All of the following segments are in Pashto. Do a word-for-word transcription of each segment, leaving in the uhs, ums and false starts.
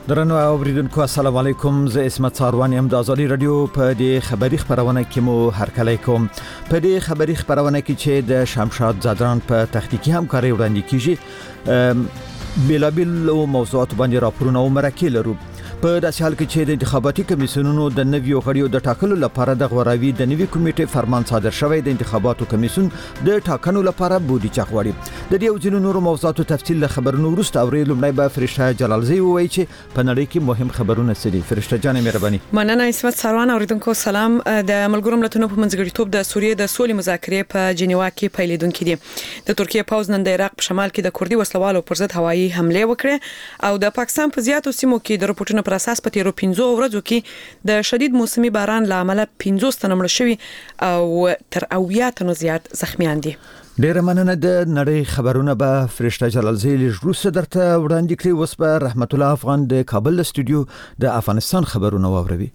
درنو اوریدونکو السلام علیکم، زه اسمت ساروان یم د ازادي رادیو په دې خبري خبرونه کې مو هرکلی کوم. په دې خبري خبرونه کې چې د شمشاد زادران په تخنیکی همکاري وړاندې کیږي بلابل موضوعات باندې راپورونه او مرکې لرو. په داسې حال کې چې د انتخاباتي کمیسیونونو د نویو غړیو د ټاکلو لپاره د غوراوي د نوي کمیټې فرمان صادر شوی، د انتخاباتو کمیسیون د ټاکنو لپاره بودیجه غواړي. د دې او ځینو نورو موضوعاتو تفصیل له خبرونو وروسته اوري. لومړی به فرشته جلالزی ووایي چې په نړۍ کې مهم خبرونه څه دي. فرشته جان مهرباني. مننه اسمت ساروان. اوریدونکو سلام. د ملګرو ملتونو په منځګړیتوب د سوریې د سولې مذاکرې په جنیوا کې پیلېدونکې دي. د ترکیه پوځ نن د عراق په شمال کې د کردي وسلوالو پر ضد هوایي حمله وکړه او د پاکستان په زیاتو سیمو کې د رپورټونو پر اساس په تیرو پنځو ورځو کې د شدید موسمي باران لامل پنځوس تنه مړه شوي او تر اویا تنو زیات زخمیان دي. ډیره مننه. د نړۍ خبرونه به فرشته جلالزی لږ درته وړاندې کړي. اوس به رحمت الله افغان د کابل استودیو د افغانستان خبرونه واوروي.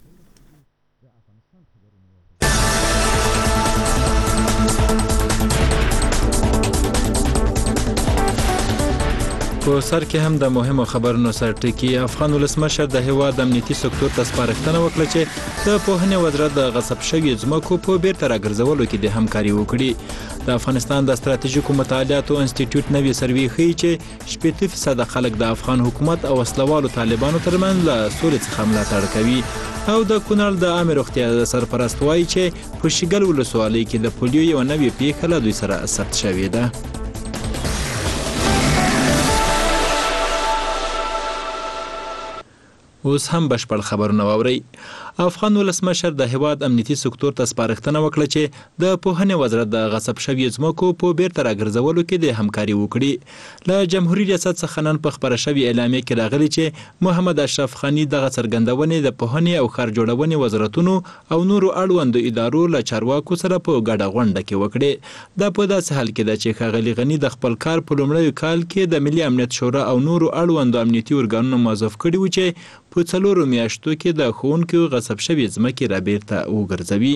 په سر کې هم د مهمو خبرونو سرټکی. افغان ولسمشر د هیواد امنیتي سکتور ته سپارښتنه وکړه چې د پوهنې وزارت د غصب شوی ځمکو په بیرته راګرځولو کې د همکاري وکړي. د افغانستان د ستراتیژیکو مطالعاتو انسټیټیوټ نوې سروې ښیي چې شپږ فیصد خلک د افغان حکومت او وسلوالو طالبانو ترمنځ له سولې څخه ملاتړ کوي. او د کونړ د عامه روغتیا سرپرست وایي چې په شیګل ولسوالۍ کې د پولیو یو نوې پیښه له دوی سره ثبت شوې ده. اوس هم بشپړ خبرونه واوري. افغان ولسمشر د هیواد امنیتي سکتور ته سپارښتنه وکړه چې د پوهنې وزارت د غصب شوی ځمکو په بیرته راګرځولو کې د همکاري وکړي. له جمهوریت ریاست څخه نن په خبره شوی اعلامیه کې راغلی چې محمد اشرف غنی دغه څرګندونې د پوهنې او ښار جوړونې وزارتونو او نورو اړوندو ادارو له چارواکو سره په ګډه غونډه کې وکړي. دا په داسې حال کې ده چې ښاغلي غنی د خپل کار په لومړیو کال کې د ملي امنیت شورا او نورو اړوندو امنیتي ارګانونو موظف کړي و چې په څلورو میاشتو کې د ښوونکو غصب شوي ځمکې را بیرته وګرځوي.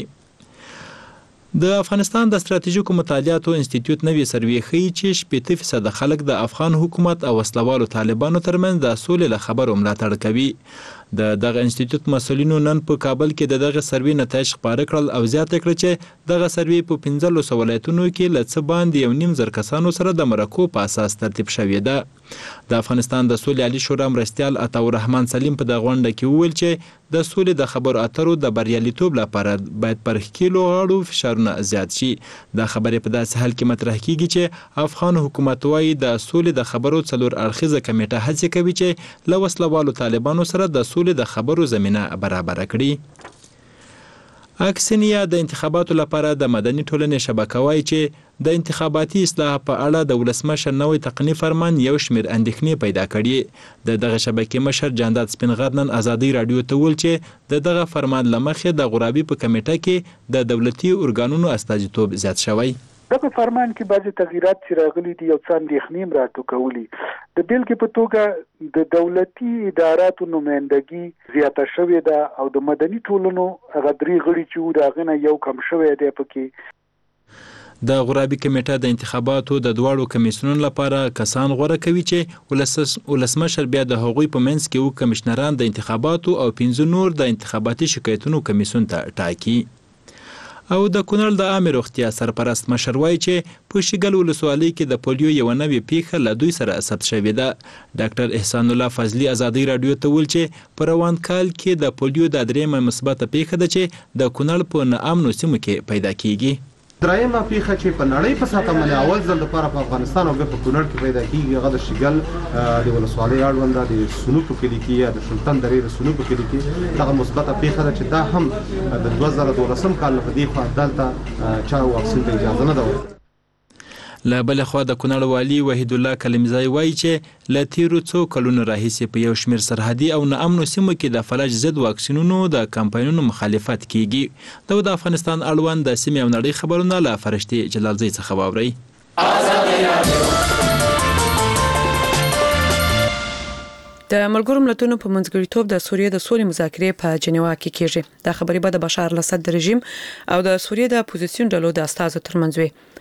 د افغانستان د ستراتیژیکو مطالعاتو انسټیټیوټ نوې سروې ښیي چې شپږ فیصد خلک د افغان حکومت او وسلوالو طالبانو ترمنځ د سولې له خبرو ملاتړ کوي. د دغه انسټیټیوټ مسؤلینو نن په کابل کې د دغه سروې نتایج خپاره کړل او زیاته کړه چې دغه سروې په پنځلس ولایتونو کې له څه باندې یو نیم زر کسانو سره د مرکو په اساس ترتیب شوې ده. د افغانستان د سولې عالی شورا مرستیال عطاالرحمن سلیم په دغه غونډه کې وویل چې د سولې د خبرو اترو د بریالیتوب لپاره باید پر ښکیلو غاړو فشارونه زیات شي. دا خبرې په داسې حال کې مطرح کیږي چې افغان حکومت وايي د سولې د خبرو څلور اړخیزه کمیټه هڅه کوي چې له وسلوالو طالبانو سره د سولې د خبرو زمينه برابر کړي. اکسنیا د انتخاباتو لپاره د مدني ټولنې شبکه وايي چې د انتخاباتي اصلاح په اړه د ولسمشر نوې تقنینی فرمان یو شمېر اندېښنې پیدا کړي. د دغه شبکې مشر جانداد سپینغر نن ازادي رادیو ته ویل چې د دغه فرمان لمخې د غرابي په کمیټه کې د دولتي ارګانونو استازیتوب زیات شوی. دغه فرمان کې بعضي تغیرات چې راغلي دي یو څه اندېښنې راټوکولي. د بیلګې په توګه د دولتي اداراتو نمائندګي زیاته شوې ده او د مدني ټولنو هغه درې غړي چې د هغه نه یو کم شوی دی. پکې د غرابي کمیټه د انتخاباتو د دواړو کمیسیونونو لپاره کسان غوره کوي چې ولسمشر بیا د هغوی په منځ کې و کمشنران د انتخاباتو او پنځه نور د انتخاباتي شکایتونو کمیسیون ته ټاکي. او د کونړ د عامه روغتیا سرپرست مشر وایي چې په شیګل ولسوالۍ کې د پولیو یو نوې پیښه له دوی سره ثبت شوې ده. ډاکټر احسان الله فضلي ازادي رادیو ته ویل چې په روان کال کې د پولیو د درېیمه مثبته پیښه ده چې د کونړ په ناامنو سیمو کې پیدا کیږي. درېیمه پیښه چې په نړۍ په ساته باندې اول ځل لپاره په افغانستان او په کونړ کې پیدا کیږي هغه د شیګل د ولسوالۍ اړوند د سنوکو کلي کې یا د سلطان درې د سنوکو کلي کې دغه مثبته پیښه ده چې دا هم د دوه زره دولسم کال په دې خوا دلته چا واکسین ته اجازه نه ده. له بل خوا د کونړ والي وحید الله کلمزای وایي چې له تیرو څو کلونو راهیسې په یو شمېر سرحدي او ناامنو سیمو کې د فلج ضد واکسینونو د کمپاینونو مخالفت کیږي. دا د افغانستان اړوند د سیمې او نړۍ خبرونه له فرشتې جلالزی څخه واورئ. د ملګرو ملتونو په منځګړیتوب د سوریې د سولې مذاکرې په جنیوا کې کیږي. دا خبرې به د بشار الاسد رژیم او د سوریې د اپوزیسیون ډلو د استازو ترمنځ وي.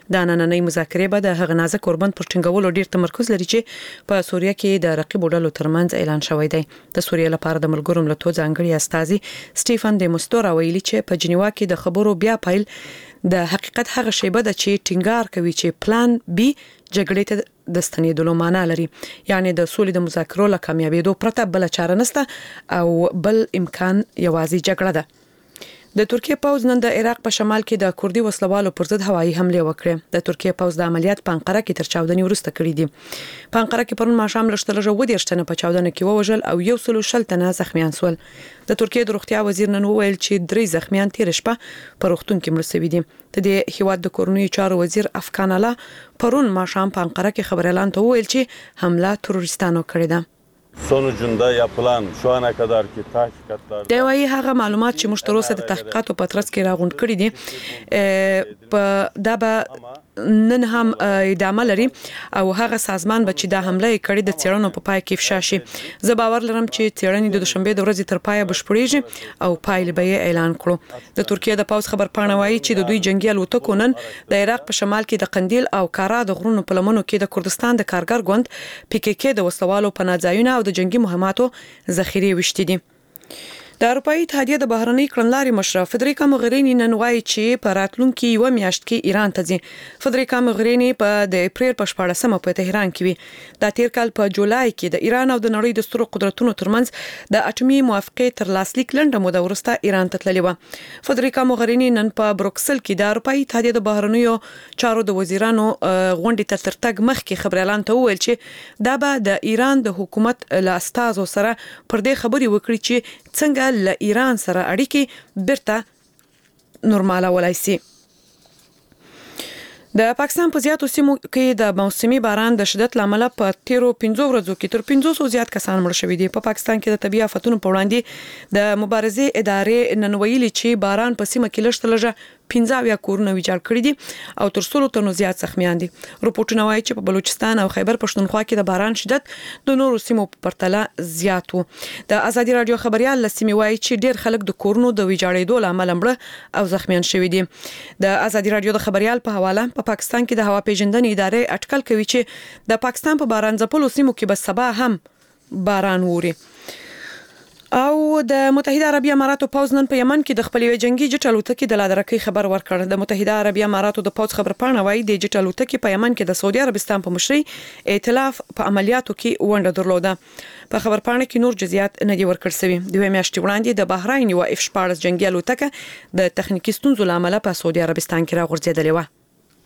د نننۍ مذاکرې به د هغه نازک اوربند پر ټینګولو ډیر تمرکز لري چې په سوریه کې د رقیب ډلو ترمنځ اعلان شوی دی. د سوریه لپاره د ملګرو ملتونو ځانګړي استازي سټيفن د مستور ویلي چې په جنیوا کې د خبرو بیا پایل د حقیقت هغه شیبه د چې ټینګار کوي چې پلان بي جګړې ته د ستنېدلو معنا لري، یعنی د سولې د مذاکرو له کامیابېدو پرته بل چاره نشته او بل امکان یوازې جګړه ده. د ترکیه پوز نن د عراق په شمال کې د کوردي وسلوالو پر ضد هوایي حمله وکړه. د ترکیه پوز د عملیات په انقره کې تر چاودنې وروسته کړې دي. په انقره کې پرون ماښام لښتلجه ودی شتنه په چاودنه کې ووجل او یو سلو شل تنه زخمیان سول. د ترکیه د روغتیا وزیر نن وویل چې درې زخمیان تیر شپه په روغتون کې مړ شوي دي. د دې هیواد د کورنۍ چارو وزیر افغان الله پرون ماښام په انقره کې خبر اعلان ته وویل چې حمله تروریستانو کړې ده. sonucunda yapılan şu ana kadarki tahkikatlar د وایي هغه معلومات چې موږ تر اوسه د تحقیقاتو په ترڅ کې راغونډ کړي دي په دا به نن هم ادامه لري او هغه سازمان به چې دا حمله کړې د چیرونو په پای کې افشا شي. زه باور لرم چې چیرنې د دوشنبه د ورځې تر پایه بشپړېږي او پایله به اعلان کړو. د ترکیه د پوز خبر پاڼه وایي چې د دوی جنگي الوتکو نن د عراق په شمال کې د قندیل او کارا د غرونو په لمنو کې د کردستان د کارګر ګوند پی کې کې د وسلوالو پناځایونه د جنگي مهماتو ذخیره وشتي دي. د اروپאי اتحادیه د بهرنۍ کړنلارې مشر فدریکا موغرینی نن وایي چې په راتلونکي یو میاشت کې ایران ته ځي. فدریکا موغرینی په د اپریل په شپاړسمه په تهران کې وي. د تیر کال په جولای کې د ایران او د نړۍ د سترو قدرتونو ترمنځ د اټومي موافقې تر لاسلیک لنډه موده وروسته ایران ته تللی و. فدریکا موغرینی نن په بروکسل کې د اروپאי اتحادیه د بهرنیو چارو د وزیرانو غونډې ته ترتګ مخکې خبر اعلان ته وویل چې دا به د ایران د حکومت له استازو سره پر دې خبرې وکړي چې څنګه له ایران سره اړیکې بیرته نورماله ولای شي. د پاکستان په زیاتو سیمو کې د موسمي باران د شدت لامل په تیرو پنځو ورځو کې تر پنځوسو زیات کسان مړ شوي دي. په پاکستان کې د طبيعي آفتونو په وړاندې د مبارزې ادارې نن ویلي چې باران په سیمه کې لږ پنځه اویا کورونه ویجاړ کړي دي او تر څلورو تنو زیات زخمیان دي. رپورټونه وایي چې په بلوچستان او خیبر پښتونخوا کې د باران شدت د نورو سیمو په پرتله زیات وو. د ازادي رادیو خبريال لسمي وایي چې ډیر خلک د کورونو د ویجاړېدو لامل مړه او زخمیان شوي دي. د ازادي رادیو د خبريال په حواله په پا پاکستان کې د هوا پیژندنې ادارې اټکل کوي چې د پاکستان په باران ځپلو سیمو کې به سبا هم باران ووري. او د متحده عربی اماراتو پوز نن په یمن کې د خپلې جنگي جټ الوتکې د لادرکۍ خبر ورکړ. د متحده عربی اماراتو د پوز خبر پاڼه وایي د جټ الوتکې په یمن کې د سعودي عربستان په مشرۍ ائتلاف په عملیاتو کې ونډه درلوده. په خبر پاڼه کې نور جزئیات نه دي ورکړل شوي. د وې میاشتې وړاندې د بحرین یو اف شپاړس جنگي الوتکه د تخنیکی ستونزو لامل په سعودي عربستان کې راغورځېدلې و.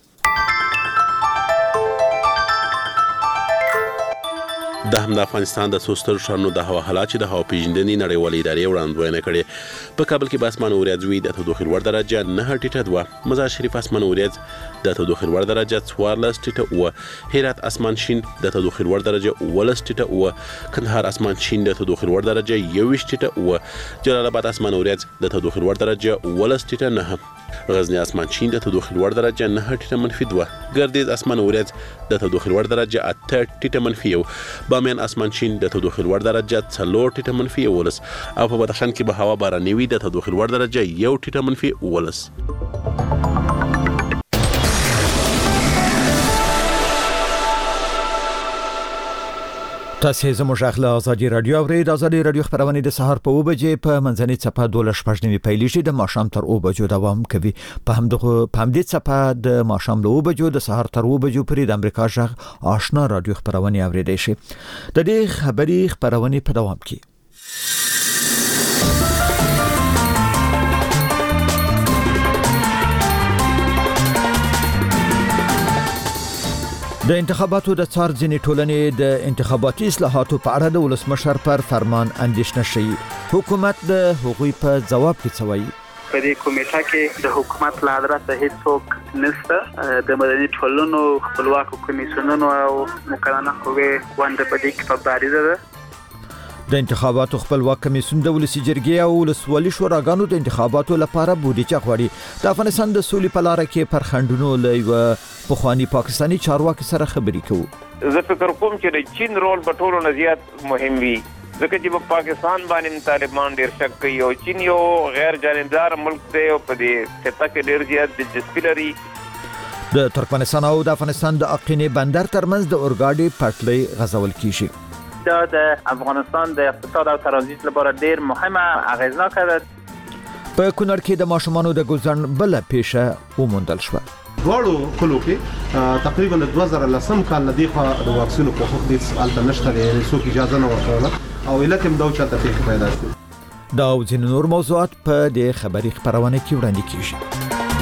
د هم د افغانستان د سوستر شانو د هوا حالات چې د هوا پیژندنې نړیوالې ادارې وړاندوینه کړې. په کابل کې به اسمان وريځ وي د تودوخې لوړ درجه نه ټیټه دوه، مزار شریف اسمان وريځ د تودوخې لوړ درجه څوارلس ټیټه اوه، هرات اسمان شین د تودوخې لوړ درجه اوولس ټیټه اوه، کندهار اسمان شین د تودوخې لوړ درجه یوویشت ټیټه اوه، جلال آباد اسمان وريځ د تودوخې لوړ درجه اوولس ټیټه نه، غزنی اسمان شین د تودوخې لوړ درجه نه ټیټه منفي دوه، ګردیز اسمان وريځ د تودوخې لوړ درجه اته ټیټه منفي یو، بامیان اسمان شین د تودوخې لوړ درجه څلور ټیټه منفي یولس او په بدخشان کې به هوا باراني وي د تودوخې لوړ درجه یو ټیټه منفي یولس. تاسو زموږ غږ ازادي رادیو او د ازادي رادیو خبرونه د سهار په اوه بجې په منځنۍ صفه دولس شپږنیمې پیلېږي د ماښام تر اوه بجو دوام کوي. په همدغه په همدې صفه د ماښام له اوه بجو د سهار تر اوه بجو پورې د امریکا غږ آشنا رادیو خبرونه اوریدئ شي. د دې خبري خبرونه په دوام کې د انتخاباتو د څار ځینې ټولنې د انتخاباتي اصلاحاتو په اړه د ولسمشر پر فرمان اندېښنه شي. حکومت د هغوی په جواب کې څه وایي؟ په دې کمیټه کې د حکومت له حضرت هیڅوک نشته. د مدني ټولنو خپلواکو کمیسیونونو او مقننه قوې ونده په دې کې په بارزه ده. د انتخاباتو خپلواک کمیسیون د ولسی جرګې او ولسوالي شوراګانو د انتخاباتو لپاره بودیجه غواړي. د افغانستان د سولې په لار کې پر خندونو لوي پخوانی پاکستانی چارواکي سره خبرې کوي. زه فکر کوم چې د چین رول په ټولو نه زیات مهم وي ځکه چې په پاکستان باندې طالبان ډیر شک کوي او چین یو غیر جانبدار ملک دی او په دې خطه کې ډیر زیات دلچسپي لري. د ترکمنستان او د افغانستان د اقینې بندر ترمنځ د اورګاډي پټلۍ غځول کیږي. دا د افغانستان د اقتصاد او ترانزیت لپاره ډیر مهمه اغیزناکه ده. په کونړ کې د ماشومانو د ګلزن بل پیښه وموندل شو. دواړو کلو کې تقریبا د دوه زره لسم کال نه دی خو د واکسینو په حق دي سالته نشته لري څوک اجازه نه ورکوله او علت هم دا چې تاسو پیدا شو. دا او ځینې نور موضوعات په دې خبري خبرونه کې وړاندې کیږي.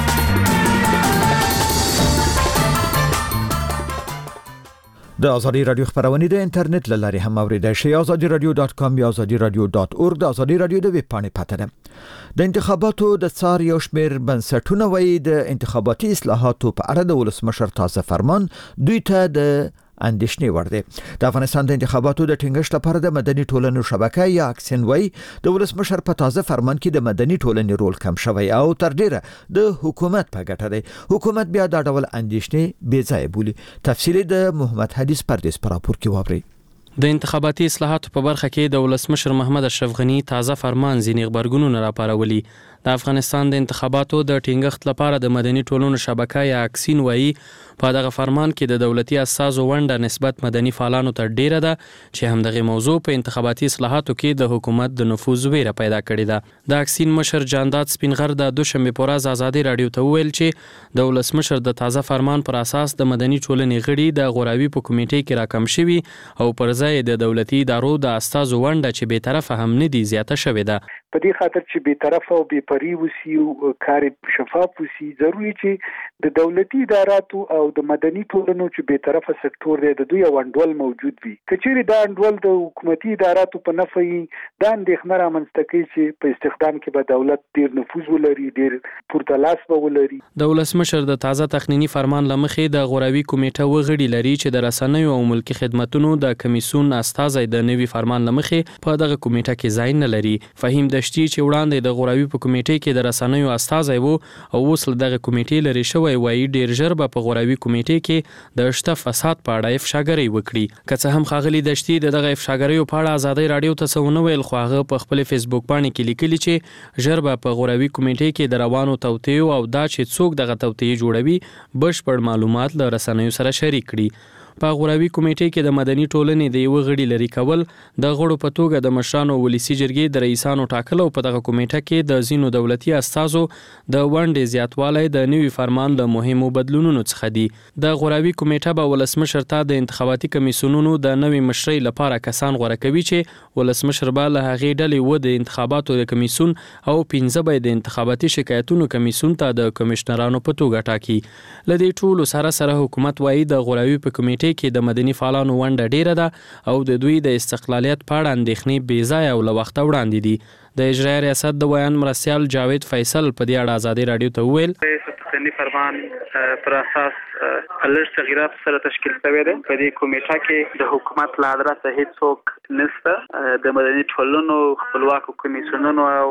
د ازادي رادیو خبرونه د انټرنیټ لاري هم اوریدای شئ. ازادي رادیو ډاٹ کام یا ازادي رادیو ډاٹ اورګ د ازادي رادیو د ویب پاڼې پته ده. د انتخاباتو د څار یو شمېر بنسټونه وایي د انتخاباتي اصلاحاتو په اړه د ولسمشر تازه فرمان دوی ته د اندېښنې ور دي. د افغانستان د انتخاباتو د ټینګښت لپاره د مدني ټولنې شبکې یا اکسن وای د ولسمشر په تازه فرمان کې د مدني ټولنې رول کم شوی او تر ډیره د حکومت په ګټه دی. حکومت بیا دا ډول اندېښنې بې ځای بولي. تفصیل د محمد حدیث پردیس پر راپور کې واوري. د انتخاباتي اصلاحاتو په برخه کې د ولسمشر محمد اشرف غنی تازه فرمان ځینې خبرګونونه راپارولي. د افغانستان د انتخاباتو د ټینګښت لپاره د مدني ټولنو شبکه یا اکسین وایي په دغه فرمان کې د دولتي اساسو ونډه نسبت مدني فعالانو ته ډیره ده چې هم دغه موضوع په انتخاباتي اصلاحاتو کې د حکومت د نفوذ ویره پیدا کړې ده. د اکسین مشر جانداد سپینغر د دوشنبه په ورځ ازادي رادیو ته ویل چې د ولسمشر د تازه فرمان پر اساس د مدني ټولنې غړي د غوراوي په کمیټې کې راکم شوي او پر ځای د دولتي ادارو د اساسو ونډه چې به طرفه هم نه دي زیاته شوې ده. په دې خاطر چې به طرفه او به پری وسی او کار شفاف وسی ضروری چې د دولتي اداراتو او د مدني ټولنو چې به طرفه سکتور دی د دوی وانډول موجود وي. کچېری دا انډول د حکومتي اداراتو په نفي دا اندېښنه رامنځته کوي چې په استخدام کې به دولت ډیر نفوذ ولري ډیر پورته لاس به ولري. د ولسمشر د تازه تخنینی فرمان لمخې د غوراوي کمیټه وغړي لري چې د رسنیو او ملکی خدماتو د کمیسیون استازي د نوي فرمان لمخې په دغه کمیټه کې ځای نه لري. فهیم دشتي چې وړاندې د غوراوي په کمیټه کې د رسنیو استازي وو او اوس دغه کمیټې لري شوی وایي ډیر ژر به په غوراوي کمیټه کې د شته فساد په اړه افشاګری وکړي. که څه هم خاغلی دشتي دغه افشاګریو په اړه ازادي رادیو ته څونه ویل خو هغه په خپل فیسبوک باندې کې لیکلي چې ژر به په غوراوي کمیټه کې د روانو توطئو او دا چې څوک دغه توطئ جوړوي بشپړ معلومات له رسنیو سره شریک کړي. په غوراوي کمیټې کې د مدني ټولنې د یو غړي لري کول د غړو په توګه د مشرانو ولسی جرګې د رئیسانو ټاکل او په دغه کمیټه کې د زینو دولتي استازو د ونډې زیاتوالی د نوي فرمان له مهمو بدلونونو څخه دی. د غوراوي کمیټه به ولسمشر ته د انتخاباتي کمیسیونونو د نوي مشرۍ لپاره کسان غوړه کوي چې ولسمشر به له هغې ډلې و د انتخاباتو د کمیسیون او پنځه به د انتخاباتي شکایتونو کمیسیون ته د کمشنرانو په توګه ټاکي. لدې ټولو سره سره حکومت وایي د غوراوي په کمیټې کې د مدني فعالانو ونډه ډیره ده او د دوی د استقلالیت په اړه اندېښنې بې ځایه او له وخته وړاندې دي. د اجرایي ریاست د ویان مرستیال جاوید فیصل په دې اړه ازادي رادیو ته وویل تخنی فرمان پر اساس لږ تغیرات سره تشکیل شوی دی. په دې کمیټه کې د حکومت له ادرسه هیڅ څوک نشته. د مدني ټولنو خپلواکو کمیسیونونو او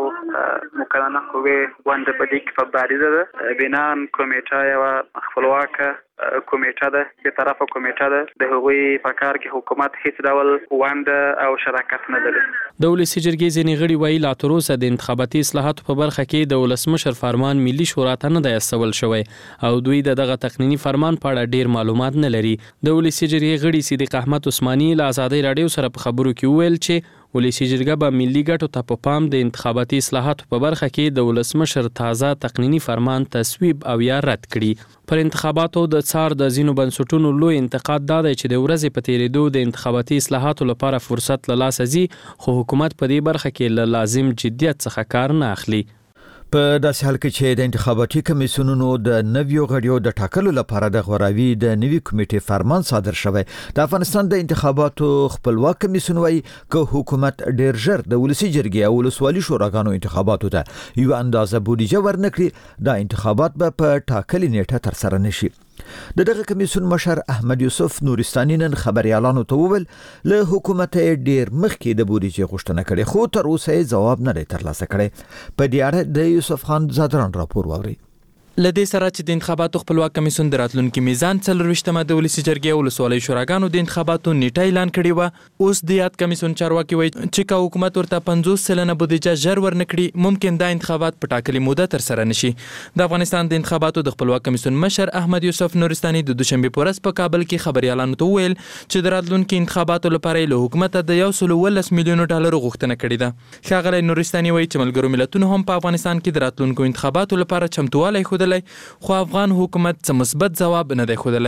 مقننه قوې ونډه په دې کې په بارزه ده. بنان کمیټه یو خپلواکه کمیټه ده چې طرفه کمیټه ده. د هغوی په کار کې حکومت هیڅ ډول ونډه او شراکت نه لري. د ولسی جرګې ځینې غړي وایي لا تر اوسه د انتخاباتي اصلاحاتو په برخه کې د ولسمشر فرمان ملي شورا ته نه دی استول شوی او دوی د دغه تقنینی فرمان په اړه ډیر معلومات نه لري. د ولسی جرګې غړي صدیق احمد عثماني له ازادي رادیو سره په خبرو کې ویل چې ولسی جرګه به ملي ګټو ته په پام د انتخاباتي اصلاحاتو په برخه کې د ولسمشر تازه تقنینی فرمان تصویب او یا رد کړي. پر انتخاباتو د څار د زینو بنسټونو لوی انتقاد دا دی چې د ورځې په تیریدو د انتخاباتي اصلاحاتو لپاره فرصت له لاسه ځي خو حکومت په دې برخه کې له لازم جدیت څخه کار نه اخلي. په داسې حال کې چې د انتخاباتي کمیسیونونو د نویو غړیو د ټاکلو لپاره د غوراوي د نوي کمیټې فرمان صادر شوی. د افغانستان د انتخاباتو خپلواک کمیسیون وایي که حکومت ډیر ژر د ولسی جرګې او ولسوالي شوراګانو انتخاباتو ته یو اندازه بودیجه ورنکړي دا انتخابات به په ټاکلې نیټه ترسره نشي. د دغه کمیسیون مشر احمد یوسف نورستاني نن خبريالانو ته وویل له حکومت ډیر مخکې د بودیجې غوښتنه کړې خو تر اوسه ځواب نه دی ترلاسه کړی. په دې اړه د یوسف خان زادران راپور واوري. لدې سره چې د انتخاباتو خپلواک کمیسیون د راتلونکي میزان څلرویشتمه د ولسي جرګې او ولسوالۍ شوراګانو د انتخاباتو نیټه اعلان کړې وه. اوس د یاد کمیسیون چارواکي وایي چې که حکومت ورته پنځوس سلنه بودیجه ژر ورنکړي ممکن دا انتخابات په ټاکلې موده ترسره نشي. د افغانستان د انتخاباتو د خپلواک کمیسیون مشر احمد یوسف نورستاني د دوشنبه په ورځ په کابل کې خبريالانو ته وویل چې د راتلونکي انتخاباتو لپاره له حکومت د یو سل ولس میلیونو ډالرو غوښتنه کړې ده. ښاغلی نورستاني وایي چې ملګرو ملتونو هم په افغانستان کې د راتلونکو انتخاباتو لپاره چمتووالی ښودلی، خو افغان حکومت څه مثبت ځواب نه دی ښودلی.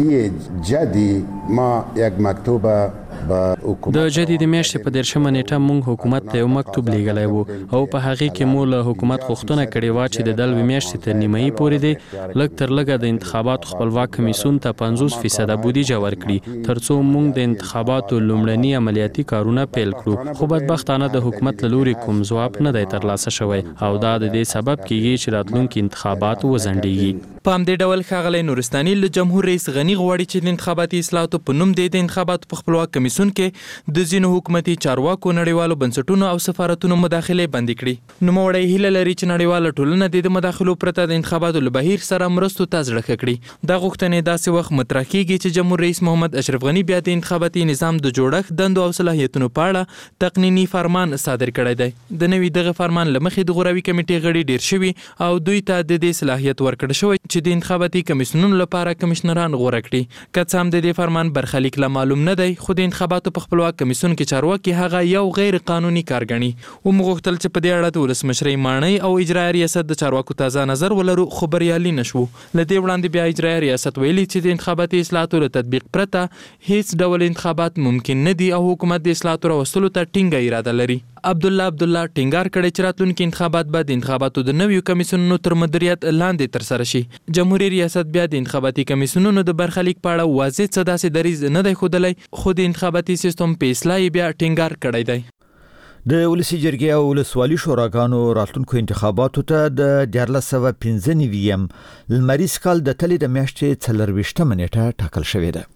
د جدي د میاشتې په دیرشمه نیټه موږ حکومت ته یو مکتوب لیږلی و او په هغې کې مو له حکومت غوښتنه کړې وه چې د دلوي میاشتې تر نیمایي پورې دی لږ تر لږه د انتخاباتو خپلواک کمیسیون ته پنځوس فیصده بودیجه ورکړي تر څو موږ د انتخاباتو لومړني عملیاتي کارونه پیل کړو، خو بدبختانه د حکومت له لوري کوم ځواب نه دی ترلاسه شوی او دا د دې سبب کیږي چې راتلونکي انتخابات وځنډیږي. په همدې ډول ښاغلی نورستاني له جمهور رئیس غني غواړي چې د انتخاباتي اصلاحاتو په نوم د انتخاباتو په خپلواک کمیسیون کې د ځینو حکومتي چارواکو، نړیوالو بنسټونو او سفارتونو مداخلې بندې کړي. نوموړی هیله لري چې نړیواله ټولنه د مداخلو پرته د انتخاباتو له بهیر سره مرستو ته زړه ښه کړي. دا غوښتنې داسې وخت مطرح کیږي چې جمهور رئیس محمد اشرف غني بیا د انتخاباتي نظام د جوړښت، دندو او صلاحیتونو په اړه تقنینی فرمان صادر کړی دی. د نوي دغه فرمان له مخې د غوراوي کمیټې غړي ډیر شوي او دوی ته د دې صلاحیت ورکړل شوی چې د انتخاباتي کمیسیونونو لپاره کمشنران غوره کړي. که څه هم د دې فرمان برخلیک لا معلوم نه دی، خو د انتخاباتو په خپلواک کمیسیون کې چارواکي هغه یو غیر قانوني کار ګڼي. وموږ غوښتل چې په دې اړه د ولسمشرۍ ماڼۍ او اجرایي ریاست د چارواکو تازه نظر ولرو، خو بریالي نه شو. له دې وړاندې بیا اجرایي ریاست ویلي چې د انتخاباتي اصلاحاتو له تطبیق پرته هیڅ ډول انتخابات ممکن نه دي او حکومت د اصلاحاتو راوستلو ته ټینګه اراده لري. عبدالله عبدالله ټینګار کړی چې راتلونکي انتخابات به د انتخاباتو د نویو کمیسیونونو تر مدیریت لاندې ترسره شي. جمهوریت ریاست بیا د انتخاباتي کمیسیونونو د برخلیک په اړه واضح څه داسې دریځ نه دی ښودلی، خو د انتخاباتي سیستم په اصلاح یې بیا ټینګار کړی دی. د ولسي جرګې او ولسوالي شوراګانو راتلونکو انتخاباتو ته د دیارلس سوه پنځه نوي لمریز کال د تلې د میاشتې څلرویشتمه نیټه ټاکل شوې ده.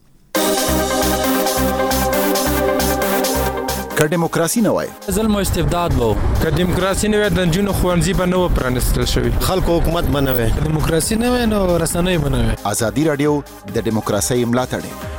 که دیموکراسي نه وای ظلم او استبداد وو، که دیموکراسي نه وای د نجونو ښوونځي به نه و پرانیستل شوي، خلکو حکومت به نه وای، دیموکراسي نه وای نو رسنۍ به نه وای. ازادي راډیو د دیموکراسۍ ملاتړ.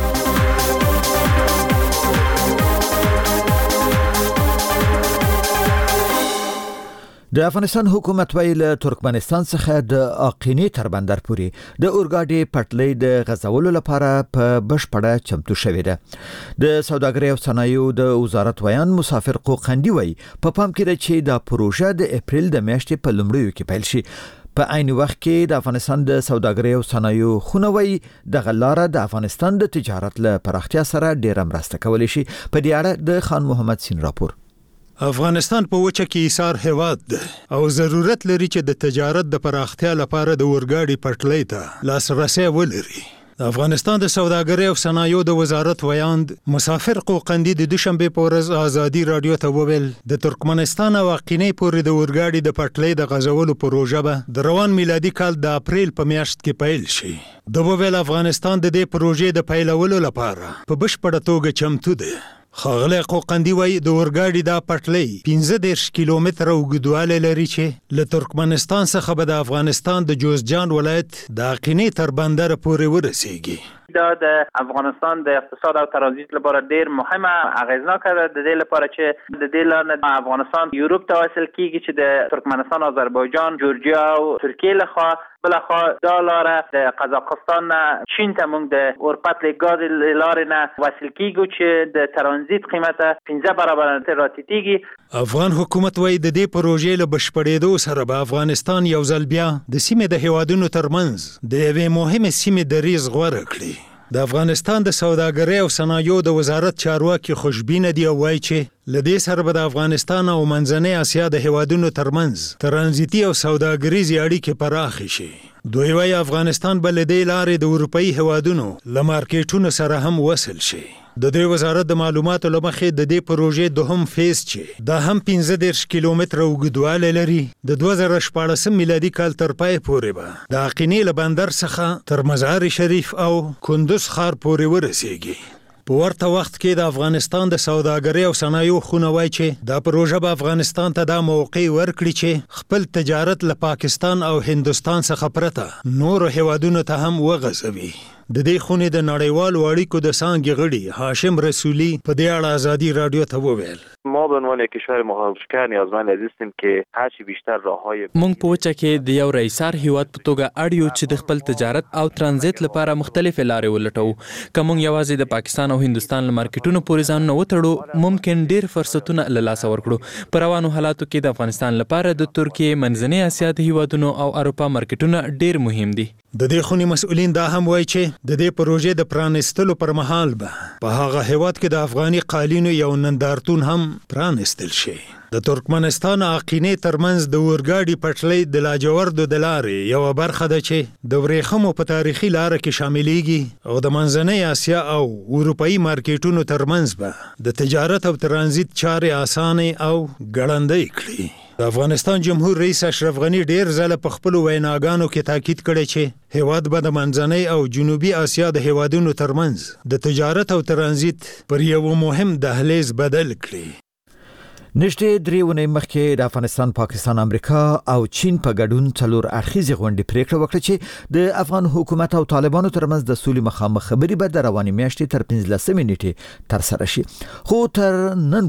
د افغانستان حکومت ویل ترکمنستان څخه د اقینې تر بندر پورې د اورګاډي پټلۍ د غځولو لپاره په بشپړه چمتو شوې ده. د سوداګرۍ او صنایعو د وزارت ویان مسافر قوقندي وایي په پام کې ده چې دا پروژه د اپریل د میاشتې په لومړیو کې پیل شي. په عین وخت کې د افغانستان د سوداګرۍ او صنایعو خونوي د غلاره د افغانستان د تجارت له پراختیا سره ډیره مرسته کولی شي. په دې اړه د خان محمد سین راپور. افغانستان په وچه کې ایثار هیواد ده او ضرورت لري چې د تجارت د پراختیا لپاره د اورګاډي پټلۍ ته لاسرسی ولري. د افغانستان د سوداګرۍ او صنایعو د وزارت ویاند مسافر قوقندي د دوشنبه په ورځ ازادي رادیو ته وویل د ترکمنستان او اقینې پورې د اورګاډي د پټلۍ د غځولو پروژه به د روان میلادي کال د اپریل په میاشت کې پیل شي. د وویل افغانستان د دې پروژې د پیلولو لپاره په بشپړه توګه چمتو دی. ښاغلی قوقندي وایي د اورګاډي دا پټلۍ پنځه دېرش کیلومتره اوږدوالی لري چې له ترکمنستان څخه به د افغانستان د جوزجان ولایت د اقینې تر بندر پورې ورسیږي. دا د افغانستان د اقتصاد او ترانزیت لپاره ډیر مهمه اغیزناکه ده، د دې لپاره چې د دې لارې افغانستان یورپ ته وصل کیږي چې د ترکمنستان، آذربایجان، جورجیا او ترکیه لخوا بلخوا دا لاره د قزاقستان نه چین ته موږ د اورپټلۍ ګاز لارې نه وصل کیږو چې د ترانزیت قیمت پنځه برابر راټیټیږي. افغان حکومت وایي د دې پروژې له بشپړېدو سره به افغانستان یو ځل بیا د سیمې د هیوادونو ترمنځ د یوې مهمې سیمې دریځ غوره کړي. د افغانستان د سوداګرۍ او صنایعو د وزارت چارواکي خوشبینه دي او وایي چې له دې سره به د افغانستان او منځنۍ اسیا د هیوادونو ترمنځ ترانزیتي او سوداګریزې اړیکې پراخې شي. دوی وایي افغانستان به له دې لارې د اروپایي هیوادونو له مارکیټونو سره هم وصل شي. د دوی وزارت د معلوماتو له مخې د دې پروژې دوهم فیز چې دا هم پنځه دېرش کیلومتره اوږدوالی لري د دوه زره شپاړسم میلادي کال تر پای پورې به د اقینې له بندر څخه تر مزار شریف او کندوز ښار پورې ورسیږي. په ورته وخت کې د افغانستان د سوداګرۍ او صنایعو خونه وایي چې دا پروژه به افغانستان ته دا موقع ورکړي چې خپل تجارت له پاکستان او هندستان څخه پرته نورو هیوادونو ته هم وغځوي. د دې خونې د نړیوالو اړیکو د څانګې غړي هاشم رسولی په دې اړه ازادي رادیو ته وویل ما به عنوان یک کشور مهاجرکار نیازمند هستیم که هرچی بیشتر راههای مونږ په وچه کې د یو رئیسار هیواد په توګه اړیو چې د خپل تجارت او ترانزیت لپاره مختلفې لارې ولټو. که مونږ یوازې د پاکستان او هندستان له مارکیټونو پورې ځان نه وتړو ممکن ډیر فرصتونه له لاسه ورکړو. په روانو حالاتو کې د افغانستان لپاره د ترکیې منځنۍ اسیا د هیوادونو او اروپا مارکیټونه ډیر مهم دي. د دې خونې مسؤلین دا هم وایي چې د دې پروژې د پرانستلو پر مهال به په هغه هیواد کې د افغاني قالینو یو نندارتون هم پرانستل شي. د ترکمنستان عقینې ترمنځ د اورګاډي پټلۍ د لاجوردو د لارې یو برخه ده چې د ورېښمو په تاریخي لاره کې شاملېږي او د منځنۍ اسیا او اروپایي مارکیټونو ترمنځ به د تجارت او ترانزیت چارې اسانه او ګړندۍ کړي. د افغانستان جمهور رئیس اشرف غنی ډیر ځله په خپل ویناګانو کې تاکید کړی چې هیواد به د منځنۍ او جنوبي اسیا د هیوادونو ترمنځ د تجارت او ترانزیت پر یو مهم دهلیز بدل کړي. نشته درې ونې مخکې د افغانستان، پاکستان، امریکا او چین په ګډون څلور اړخیزې غونډې پریکړه وکړه چې د افغان حکومت او طالبانو ترمنځ د سولې مخامخ خبرې به د روانې میاشتې تر پنځلسمې نیټې ترسره شي. خو تر نن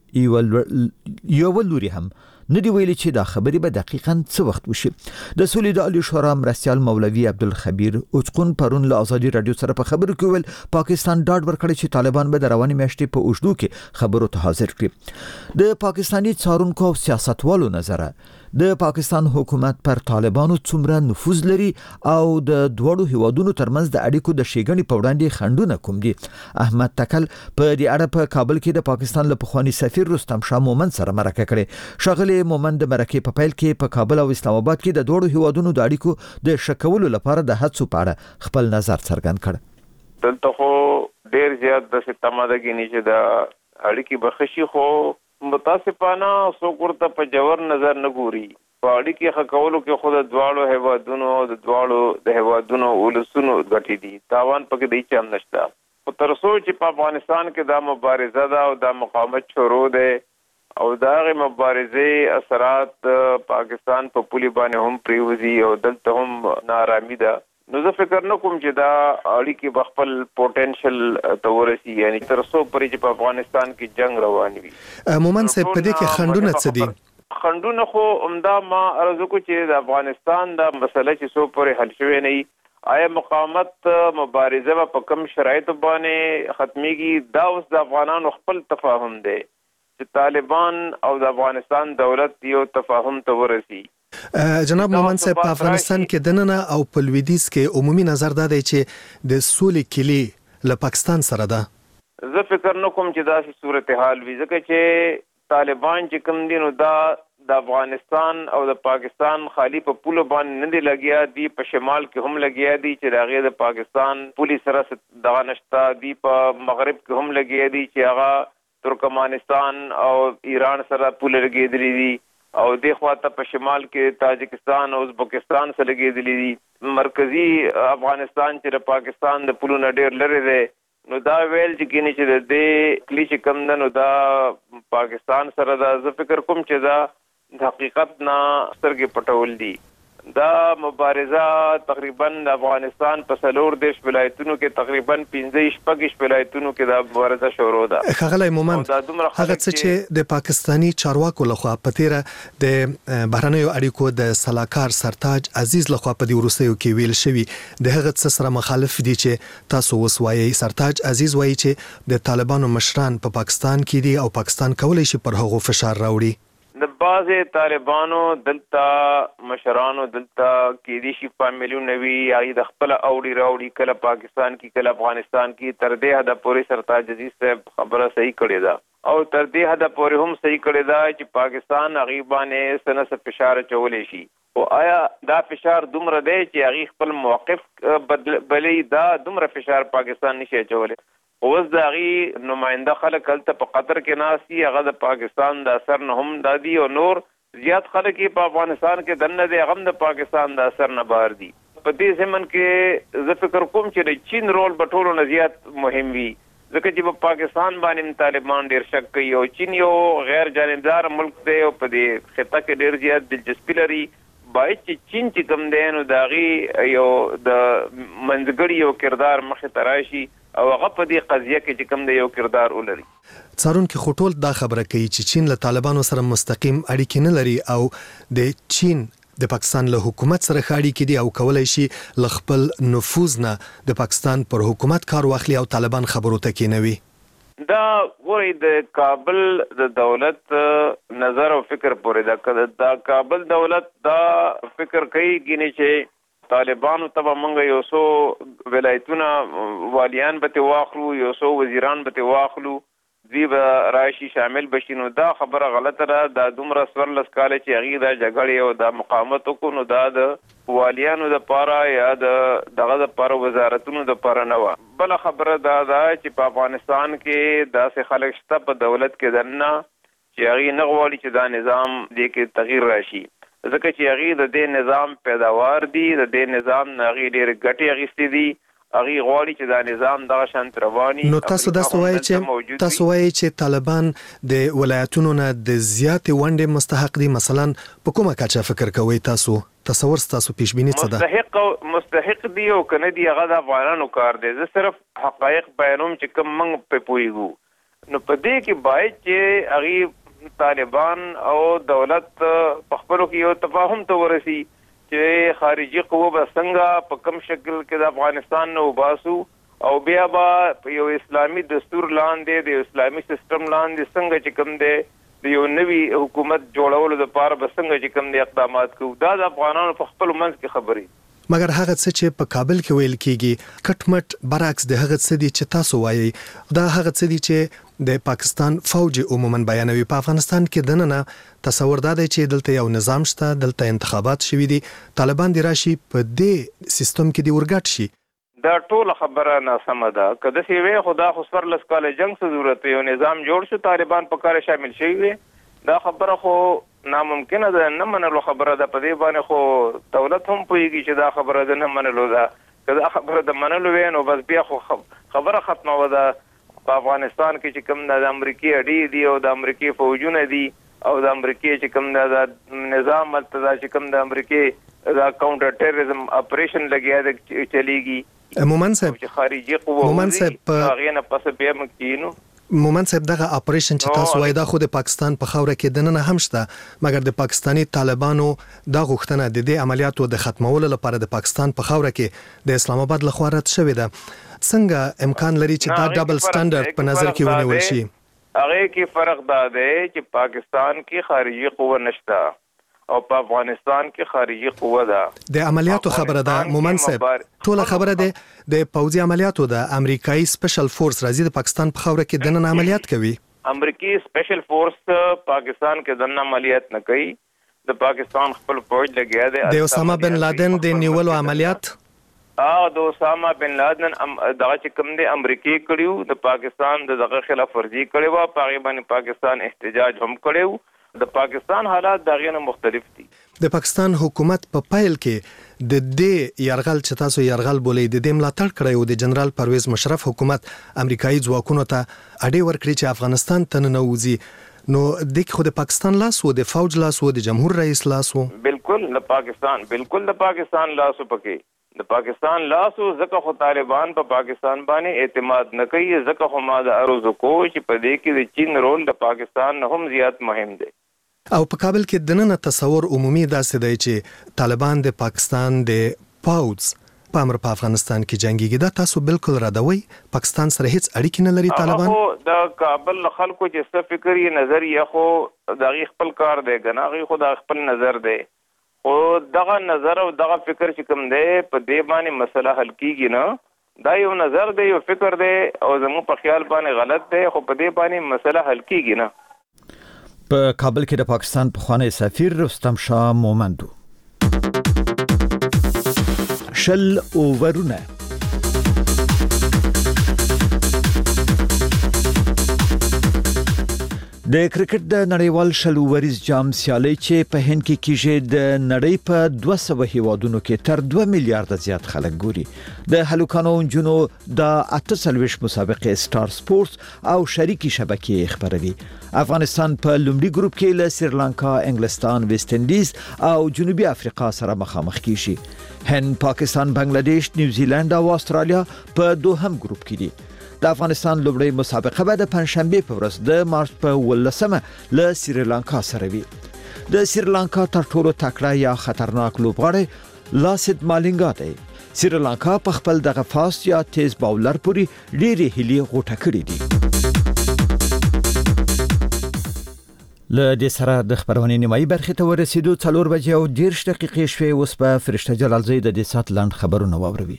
ورځې یو لوري هم ندی ویلي چې دا خبرې به دقیقاً څه وخت وشي. د سولې د عالی شورا مرستیال مولوي عبدالخبیر اوچقون پرون له ازادي رادیو سره په خبرو کې ویل پاکستان ډاډ ورکړی چې طالبان به د روانې میاشتې په اوږدو کې خبرو ته حاضر کړي. د پاکستاني څارونکو او سیاستوالو نظره د پاکستان حکومت پر طالبانو څومره نفوذ لري او د دوړو هیوادونو ترمنځ د اړیکو د شیګنې په وړاندې خنډونه کوم دي. احمد تکل په دې اړه په کابل کې د پاکستان له پخواني سفیر رستم شاه مومند سره مرکه کړې. شغله مومند د مرکه په پیل کې په کابل او اسلام آباد کې د دوړو هیوادونو د اړیکو د شکولو لپاره د هڅو په اړه خپل نظر څرګند کړ. دلته خو ډیر زیات د ستمادګی نشه د اړیکې بخښي خو متاسفانه څوک ورته په جوور نظر نه ګوري. په اړیکې ښه کولو کې خو د دواړو هیوادونو د دواړو د هیوادونو ولسونو ګټې دي، تاوان پکې دی چې هم نشته. خو تر څو چې په افغانستان کې دا مبارزه ده او دا مقاومت شروع ده او دا هغې مبارزې اثرات پاکستان په پولي باندې هم پریوځي او دلته هم ناارامي ده، نو زه فکر نه کوم چې دا اړیکې به خپل پوټنشل ته ورسي، یعنی تر څو پورې چې په افغانستان کې جنگ روان وي. مومن صاحب په دې کې خنډونه څه دي؟ خنډونه خو عمده ما عرض وکړو چې د افغانستان دا مسله چې څو پورې حل شوې نه وي، آیا مقاومت مبارزه به په کوم شرایطو باندې ختمېږي، دا اوس د افغانانو خپل تفاهم دی چې طالبان او د افغانستان دولت یو تفاهم ته ورسي. جناب مومن صاحب په افغانستان کې دننه او په لویدیځ کې عمومي نظر دا دی چې د سولې کلی له پاکستان سره ده. زه فکر نه کوم چې داسې صورتحال وي، ځکه چې طالبان چې کوم دي نو دا د افغانستان او د پاکستان خالی په پولو باندې نه دي لګیا دي، په شمال کې هم لګیا دي چې د هغې د پاکستان پولي سره دغه نشته دي، په مغرب کې هم لګیا دي چې هغه ترکمانستان او ایران سره پول لګېدلي دي، او دې خواته په شمال کې تاجکستان او ازبکستان سره لګېدلي دي. مرکزی افغانستان چې د پاکستان د پولو نه ډېر لرې دی، نو دا ویل چې کینی چې د دې کلی چې کم ده نو دا پاکستان سره ده. زه فکر کوم چې دا د حقیقت نه سترګې پټول دي. دا مبارزه تقریبا د افغانستان په څلور دیش ولایتونو کې تقریبا پنځه شپږ ولایتونو کې دا مبارزه شروع ده. ښاغلی مومند، هغه څه چې د پاکستانی چارواکو لخوا په تیره د بهرنیو اړیکو د سلاکار سرتاج عزیز لخوا په دې وروستیو کې ویل شوي د هغه څه سره مخالف دي چې تاسو اوس وایي. سرتاج عزیز وایي چې د طالبانو مشران په پاکستان کې دي او پاکستان کولی شي پر هغو فشار راوړي. د بعضې طالبانو دلته مشرانو دلته کېدی شي فامیلونه وي، هغې د خپله اوړي راوړي، کله پاکستان کې کله افغانستان کې. تر دې حده پورې سرتاج عزیز صاحب خبره صحیح کړې ده او تر دې حده پورې هم صحیح کړې ده چې پاکستان هغې باندې څه نه څه فشار اچولی شي. خو آیا دا فشار دومره دی چې هغې خپل موقف بلی؟ دا دومره فشار پاکستان نشي اچولی. اوس د هغې نماینده خلک هلته په قطر کې ناست دي، هغه د پاکستان د اثر نه هم دا دي، او نور زیات خلک یې په افغانستان کې دننه دی، هغه هم د پاکستان د اثر نه بهر دي. په دې ضمن کې زه فکر کوم چې د چین رول به ټولو نه زیات مهم وي، ځکه چې په پاکستان باندې طالبان ډیر شک کوي او چین یو غیر جانبدار ملک دی او په دې خطه کې ډیر زیات دلچسپي لري. باید چې چین چې کوم دی نو د هغې یو د منځګړي یو کردار مخې ته راشي او هغه په دې قضیه کې چې کوم دی یو کردار ولري. څارونکي خو ټول دا خبره کوي چې چین له طالبانو سره مستقیم اړیکې نه لري او د چین د پاکستان له حکومت سره خاړي کې دي او کولای شي ل خپل نفوذ نه د پاکستان پر حکومت کار واخلي او طالبان خبرو ته کېنوي. دا ګوري د کابل د دولت نظر او فکر پورې دا د کابل دولت دا فکر کوي ګینه چې طالبانو ته موږ یو څو ولایتونه والیان به واخلو یو څو وزیران به واخلو دوی به راشي شامل بشي. نو دا خبره غلطه ده. دا دومره سورلس کاله چې هغې دا جګړې او دا مقاومت وکړو نو دا د والیانو دپاره یا د دغه دپاره وزارتونو دپاره نه وه. بله خبره دا ده چې په افغانستان کې داسې خلک شته په دولت کې دننه چې هغې نه غواړي چې دا نظام دې کې تغییر راشي ځکه چې هغې د دې نظام پیداوار دي د دې نظام نه هغې ډېرې ګټې اخیستې دي هغې غواړي چې دا نظام دغه شانت رواني. نو تاسو داسې وایي چې تاسو وایي چې طالبان د ولایتونو نه د زیاتې ونډې مستحق دي. مثلا په کومه کچه فکر کوئ تاسو؟ تصور ستاسو پیش بینی څه ده؟ مستحق مستحق دي او که نه دي هغه د افغانانو کار دی. زه صرف حقایق بیانوم چې کوم موږ پرې پوهېږو. نو په دې کې باید چې هغې طالبان او دولت په خپلو کې یو تفاهم ته ورسي چې خارجي قوه به څنګه په کوم شکل کې د افغانستان نه وباسو او بیا به په یو اسلامي دستور لاندې د اسلامي سیستم لاندې څنګه چې کوم دی د یو نوي حکومت جوړولو دپاره به څنګه چې کوم دی اقدامات کوو. دا د افغانانو په خپلو منځ کې خبرې. مګر هغه څه چې په کابل کې ویل کېږي کټ مټ برعکس د هغه څه دي چې تاسو وایي. دا هغه څه دي چې د پاکستان فوج عموما بیانوي. په افغانستان کې دننه تصور دا دی چې دلته یو نظام شته دلته انتخابات شوي دي طالبان دی راشي په دې سیستم کې دی ورګټ شي. دا ټول خبره ناسمه ده. که داسې وی خو دا خو څوارلس کاله جنګ څه ضرورت یو نظام جوړ شو طالبان په کار شامل شوي وي. دا خبره خو ناممکنه ده نه منلو خبره ده. په دې باندې خو دولت هم پوهېږي چې دا خبره ده نه منلو ده. که دا خبره د منلو وی نو بس بیا خو خبره ختمه وه. ده په افغانستان کې چې کوم د امریکې اډې دي او د امریکې فوجونه دي او د امریکې چې کوم د نظام هلته دا چې کوم د امریکې دا کاونټر ټیرریزم اپریشن لګیا ده چلیږي. مومن صاحب چې خارجي قوه مومن صاحب هغې نه پس بیا موږ کینو. مومن صاحب دغه اپریشن چې تاسو وایي دا خو د پاکستان په خاوره کې دننه هم شته مګر د پاکستانی طالبانو دا غوښتنه د دې عملیاتو د ختمولو لپاره د پاکستان په خاوره کې د اسلام آباد لخوا رد شوې ده. څنګه امکان لري چې دا ډبل سټانډرډ په نظر کې ونیول شي؟ هغې کې فرق دا دی چې پاکستان کې خارجي قوه نشته او په افغانستان کې خارجي قوه ده. د عملیاتو خبره ده مومن صاحب ټوله خبره ده د پوځي عملیاتو ده. امریکایي سپیشل فورس راځي د پاکستان په خاوره کې دننه عملیات کوي. امریکایي سپیشل فورس پاکستان کې دننه عملیات نه کوي. د پاکستان خپل فوج لګیا دی. د اسامه بن لادن د نیولو عملیات اه د اسامه بن لادن دغه چې کوم دی امریکای کړیو د پاکستان د دغه خلاف ورزي کړی و په هغې باندې پاکستان احتجاج هم کړیو. د پاکستان حالات دغه نه مختلف دي. د پاکستان حکومت په پیل کې د دې يرغل چې تاسو يرغل بولې د دې ملاتړ کړی او د جنرال پرویز مشرف حکومت امریکایي ځواکونو ته اډې ورکړي چې افغانستان ته ننوځي. نو د خو د پاکستان لاس وو د فوج لاس وو د جمهور رئیس لاس وو. بالکل د پاکستان بالکل د پاکستان لاس پکې د پاکستان لاسو ځکه خو طالبان په پاکستان باندې اعتماد نه کوي. ځکه خو ما د عرض کو چې په دې کې د چین رول د پاکستان هم زیات مهم دی. او په کابل کې دننه تصور عمومي داسې دی چې طالبان د پاکستان د پاوز په امر په افغانستان کې جنگيږي. دا تاسو بالکل ردوي پاکستان سره هیڅ اړیکې نه لري طالبان؟ خو د کابل خلکو چې څه فکر یې نظر یې خو دغه خپل کار دی کنه هغه خو د خپل نظر دی. او دغه نظر او دغه فکر چې کوم دی په دې باندې مسله حل کیږي نه. دا یو نظر دی یو فکر دی او زموږ په خیال باندې غلط دی خو په دې باندې مسله حل کیږي نه. په کابل کې د پاکستان پخوانی سفیر رستم شاه مومندو شل اوورونه د کرکټ د نړیوال شل اوریز جام سیالي چې په هند کې کیږي د نړۍ په دوه سوه هیوادونو کې تر دوه میلیارډ زیات خلک ګوري. د هلوکانو جنو د اته سلويش مسابقه ستار سپورتس او شریکي شبکې خبروي. افغانستان په لومړي ګروپ کې له سریلانکا، انګلستان، ویسټ انډیز او جنوبي افریقا سره مخامخ کیږي. هند، پاکستان، بنگلاديش، نیوزیلند او استرالیا په دوهم ګروپ کې دي. د افغانستان لومړی مسابقه به د پنځشنبه په ورځ د مارچ په ولسمه له سریلانکا سره وي. د سریلانکا تر ټولو تکړه یا خطرناک لوبغاړی لاسید مالینګا دی. سریلانکا په خپل دغه فاست یا تیز باولر پوری ډېری هلي غوټه کړې دي. له دې سره د خبرونې نیمایي برخې ته ورسېدو. څلور بجې او دېرش دقیقې شوې. اوس په فرشته جلالزی د دې سات لاند خبرونه واوروي.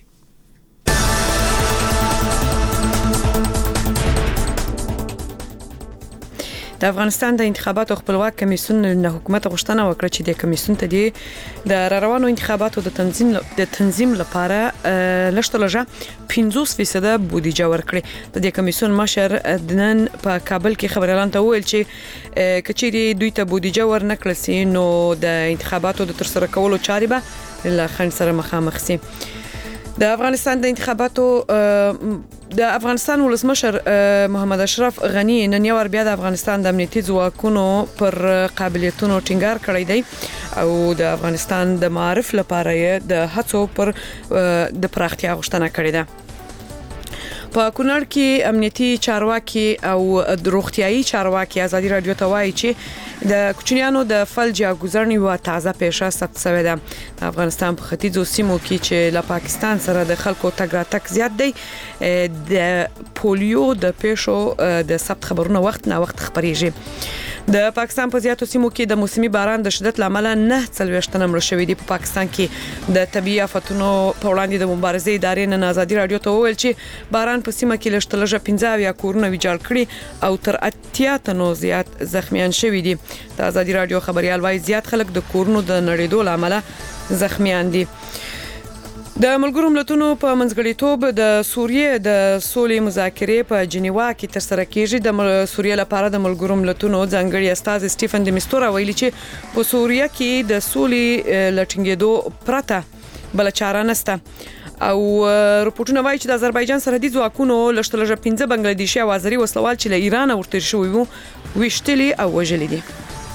د افغانستان د انتخاباتو خپلواک کمیسیون نه حکومت غوښتنه وکړه چې د کمیسیون ته د را روانو انتخاباتو د تنظیم د تنظیم لپاره لږ تر لږه پنځوس فیصد بودیجه ورکړي. د دې کمیسیون مشر نن په کابل کې خبريالان ته ویل چې کچېری دوی ته بودیجه ورنکړل سي نو د انتخاباتو د ترسره کولو چارې به له خنډ سره مخامخ سي. د افغانستان د انتخاباتو د افغانستان ولسمشر محمد اشرف غنی نن یو بیا د افغانستان د امنیتي ځواکونو پر قابلیتونو ټینګار کړی دی او د افغانستان د معارف لپاره د هڅو پر د پراختیا غوښتنه کړې ده. په کونړ کې امنیتي چارواکي او د روغتيایي چارواکي ازادي رادیو ته وایي چې د کوچنیانو د فلج یا ګذرنې و تازه پیښه ثبت شوې ده. د افغانستان په ختیځو سیمو کې چې له پاکستان سره د خلکو تګ راتګ زیات دی د پولیو د پیښو د ثبت خبرونه وخت نه وخت خبريږي. د پاکستان په زیاتو سیمو کې د موسمي باران د شدت لامل نه څلويشتنه مړ شوې دي. په پاکستان کې د طبيعي آفتونو په وړاندې د مبارزې ادارې نن ازادي رادیو ته وویل چې باران په سیمه کې لږ تر لږه پنځه یا کورونه ویجاړ کړي او تر اتیا تنو زیات زخمیان شوي دي. د ازادي رادیو خبريال وايي زیات خلک د کورونو د نړیدو لامل زخمیان دي. د ملګرو ملتونو په منځګړیتوب د سوریې د سولې مذاکرې په جنیوا کې تر سره کیږي. د سوریې لپاره د ملګرو ملتونو ځانګړي استاد سټیفن د مستورا ویلي چې په سوریه کې د سولې لټینګېدو پرته بل چاره نشته او رپورټونه وايي چې د آذربایجان سرحدي ځواکونو لښتلجه پنځه بنگلاديشي او آذري وسلوال چې له ایران ورته شوی وو وشتلي او وژلي دي.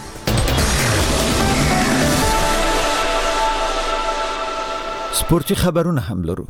سپورتي خبرونه هم لرو.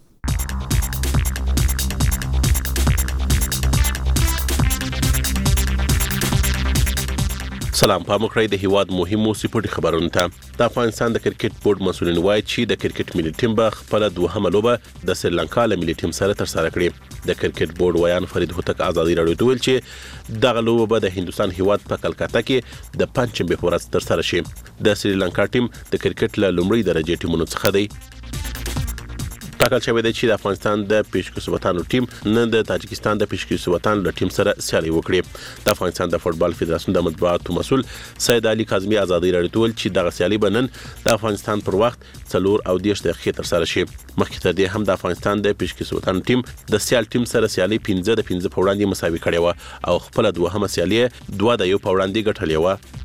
سلام په مکرای د هیواد مهمو سپورتي خبرونه ته. د افغانستان د کرکټ بورډ مسولین وایي چې د کرکټ ملي ټیم به خپل دوهمه لوبه د سریلانکا له ملي ټیم سره تر سره کړي. د کرکټ بورډ ویان فرید هوتک ازادي رادیو ته ویل چې دغه لوبه به د هندستان هیواد په کلکاتا کې د پنځمبه په ورځ تر سره شي. د سریلانکا ټیم د کرکټ له لومړي درجه ټیمونو څخه دی. ټاکل شوی دی چې د افغانستان د پیشکسوتانو ټیم نن د تاجکستان د پیشکسوتانو له ټیم سره سیالي وکړي. د افغانستان د فوتبال فدراسیون د مطبوعاتو مسول سید علي کاظمي ازادي رادیو ته ویل چې دغه سیالي به نن د افغانستان پر وخت څلور او دیش دقیقې تر سره شي. مخکې تر دې هم د افغانستان د پیشکسوتانو ټیم د سیال ټیم سره سیالي پنځه د پنځه په وړاندې مساوي کړې و او خپل دوهمه سیالي دوه د یو په وړاندې ګټلې و.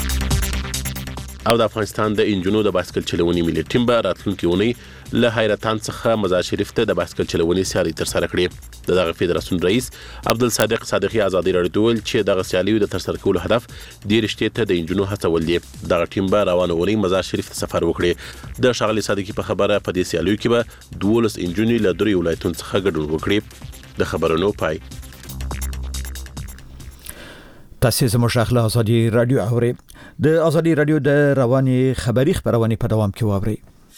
او د افغانستان د انجونو د باسکل چلونې ملي ټیم به راتلونکي اونۍ له حیرتان څخه مزار شریف ته د باسکل چلونې سیالي تر سره کړي. دغه فدراسیون رئیس عبدالصادق صادقي ازادي رادیو ته ویل چې دغه سیالي د تر سره کولو هدف د رښتې ته د انجونو هڅول دي. دغه ټیم به روانه اونۍ مزار شریف ته سفر وکړي. د ښاغلي صادقي په خبره په دې سیالیو کې به دولس انجونې له درې ولایتونو څخه ګډون وکړي. د خبرونو پای. تاسو زموږ اخلا ازادي رادیو اوري. د ازادي رادیو د رواني خبري خبرونه په دوام کې واوري.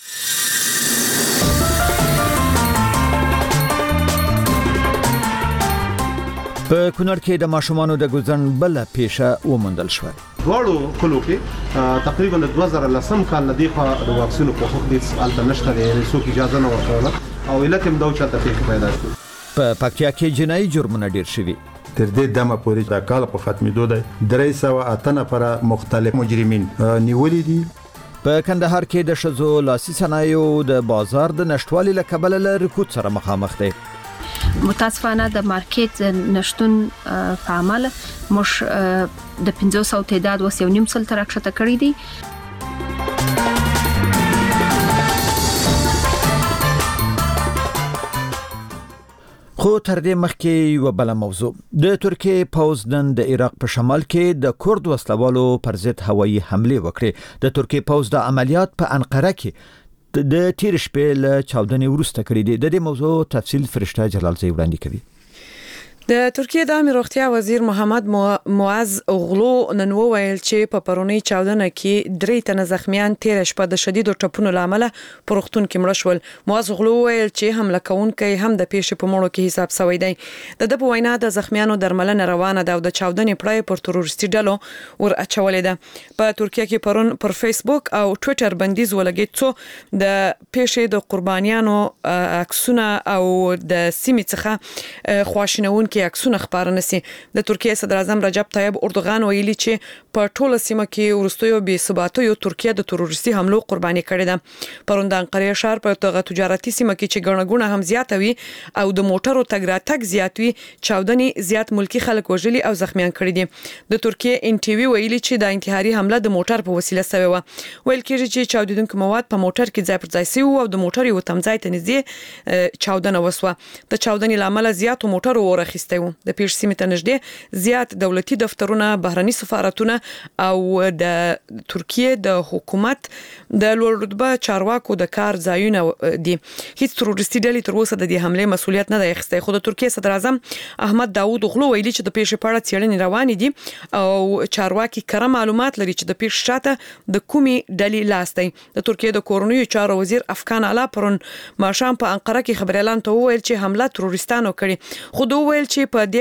په کونړ کې د ماشومانو د ګذرن بل پیښه ومندل شو. دواړو کلو کې تقریبا د دوه زره لسم کال نه دی خو د واکسینو په حق دي الته نشته لري څوک اجازه نه ورکوله او علت هم دا چې ته پیښه پیدا شو. په پکتیا کې جنایي جرمونه ډیر شوي. تر دې دمه پورې د کال په ختمېدو دی درې سوه اته نفره مختلف مجرمین نیولې دي. په کندهار کې د شذو لاسي صنایعو د بازار د نشټوالي له کبله له رکود سره مخامخ دی. متاسفانه د مارکیټ نشټون په عمل مش د پنځه سوه تعداد وس یو نیم سل تر اکشته کړی دی. خو تر دې مخکې یو بل موضوع د ترکیه پوز نن د عراق په شمال کې د کورد وسلوالو پر ضد هوایي حمله وکړه. د ترکیه پوز د عملیات په انقره کې د تیر شپې له چاودنې وروسته کړې دي. د دې موضوع تفصیل فرشته جلالزی وړاندې کوي. د ترکیه د امیر روغتیا وزیر محمد معز اغلو نن وویل چې په پرونی چاودنه کې درې تنه زخمیان تیر شپه د شدیدو ټپونو لامل په روغتون کې مړ شول. معز اغلو وویل چې حمله کوونکي هم د پیښې په مړو کې حساب شوی دی. د د په وینا د زخمیانو درملنه روانه ده او د چاودنې پړای پر تروریستي ډلو ور اچولې ده. په ترکیه کې پرون پر فیسبوک او ټوئیټر بندیز ولګید څو د پیښې د قربانیانو عکسونه او د سیمې څخه خواشینون کې عکسونه خبرونه سي. د ترکیه صدر اعظم رجب طیب اردوغان ویلي چې په ټوله سیمه کې ورستیو بي ثباتیو ترکیه د تروریستي حملو قرباني کړې ده. پروند انقره شهر په توګه تجارتي سیمه کې چې ګڼګونه هم زیاتوي او د موټرو تګ راتګ زیاتوي چاودنې زیات ملکی خلک وژلي او زخمیان کړي دي. د ترکیه ان ټي وی ویلي چې د انتحاري حمله د موټر په وسیله شوی و. ویل کېږي چې چاودیدونکو مواد په موټر کې ځای پر ځای شوی او د موټر یو تمځای ته نږدې چاودنه وسوه. د چاودنې لامل زیاتو موټرو ورخیسته و. د پیښ سیمې ته نږدې زیات دولتي دفترونه، بهرني سفارتونه او د ترکیه د حکومت د لوړ رتبه چارواکو د کار ځایونه دي. هیڅ تروریستي ډلې تر اوسه د دې حمله مسولیت نه دی اخیستی. خو د ترکیه صدر اعظم احمد داوود اوغلو ویلي چې د پیښې په اړه څېړنې روانې دي او چارواکي کره معلومات لري چې د پیښې شاته د کومې ډلې لاس دی. د ترکیه د کورنیو چارو وزیر افکان اعلی پرون ماښام په انقره کې خبريالان ته وویل چې حمله تروریستانو کړې. خو دوی ویل چې په دې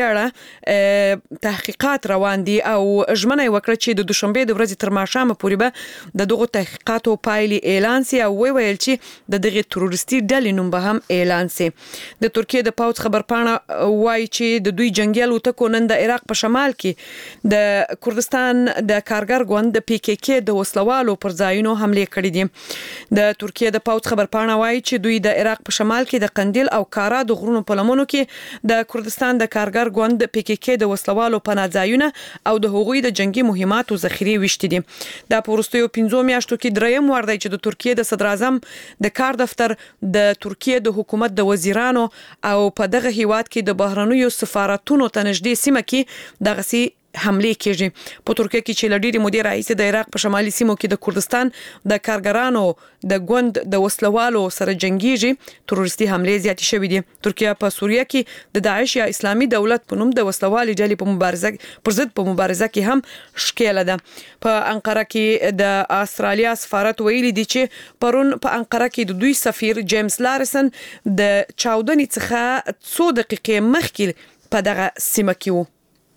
اړه تحقیقات روان دي او ژمنه وکړه چې د دوشنبه د ورځې تر ماښامه پورې به د دغه تحقیقاتو پایلې اعلان سي او ویل چې د دغه تروریستي ډلې نوم به هم اعلان سي. د ترکیه د پاوڅ خبرپاڼه وایي چې د دوی جنگي الوتکو نن د عراق په شمال کې د کردستان د کارګر ګوند د پی کی کی د وسلوالو پر ځایونو حمله کړې دي. د ترکیه د پاوڅ خبرپاڼه وایي چې دوی د عراق په شمال کې د قندیل او کارا د غرونو په لمنو کې د کردستان د کارګر ګوند د پی کی کی د وسلوالو پناهځایونه او د هغوی د جنگي مهماتو ذخیره وشتي دي. دا په وروستیو پنځو میاشتو کې دریم وار دی چې د ترکیه د صدر اعظم د کار دفتر د ترکیه د حکومت د وزیرانو او په دغه هیواد کې د بهرنیو سفارتونو ته نږدې سیمه کې دغه سي حمله کیږي. په ترکیه کې چې لډيري مدیر رئیس د عراق په شمالي سیمو کې د کردستان د کارګرانو د ګوند د وسلوالو سره جنگيږي تروریستي حمله زیاتې شوې دي. ترکیه په سوریه کې د داعش یا اسلامي دولت په نوم د وسلوالي ډلې په مبارزه پر ضد په مبارزه کې هم شکیل ده. په انقره کې د استرالیا سفارت ویلي دي چې پرون په انقره کې د دوی سفیر جیمز لارسن د چاودنې څخه څو دقیقې مخکې په دغه سیمه کې وو.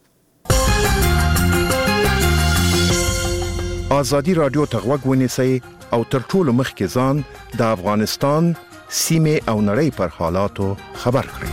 آزادی رادیو تغوږ ونیسئ او تر ټولو مخکې ځان د افغانستان سیمې او نړۍ پر حالاتو خبر کړئ.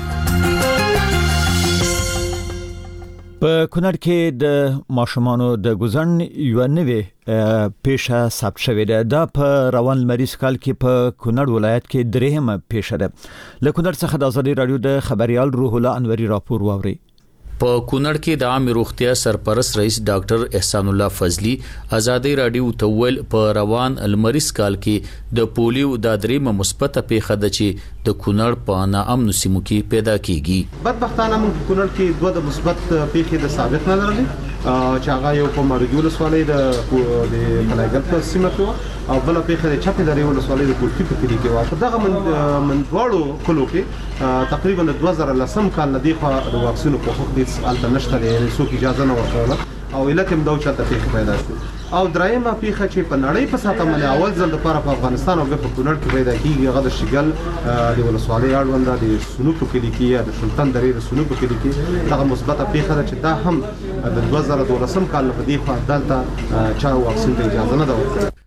په کونړ کې د ماشومانو د ګزن یو نوې پیښه ثبت شوې ده. دا په روان مریض کال کې په کونړ ولایت کې درېمه پیښه ده. له کونړ څخه د آزادي رادیو د خبريال روح الله انوري راپور واوري. په کونړ کې د عام روغتیا سرپرست رئیس ډاکټر احسان الله فضلی آزادی رادیو ته ویل په روان المریض کال کې د پولیو د درېمه مثبته پیښه ده چې د کونړ په ناامن سیمو کې پیدا کیږي. بدبختانه موږ کونړ کې دوه د مثبت پیښې د ثابت نه لرلې چې هغه یو په مارګول ولسوالۍ د د کلاګل په سیمه کې او بل پیښه د چپی درې ولسوالۍ د کوټی په کلی کې واقع. دغه من من دواړو کلو کې تقریبا د دوه زره لسم کال نه دی خو د واکسینو په حق دي الته نشته لري څوک اجازه نه ورکوله او علت هم دا چې ته پیدا شو. او درېمه پیښه چې په نړۍ په ساته باندې اول ځل د لپاره په افغانستان او په کونړ کې پیدا کیږي هغه د شګل د ولسوالۍ اړوند د سونوکو کلی کې یا د سلطان درې د سونوکو کلی کې دغه مثبته پیښه ده چې دا هم د دوه زره دولسم کال په دې خوا دلته چا واکسین ته اجازه نه ده ورکړه.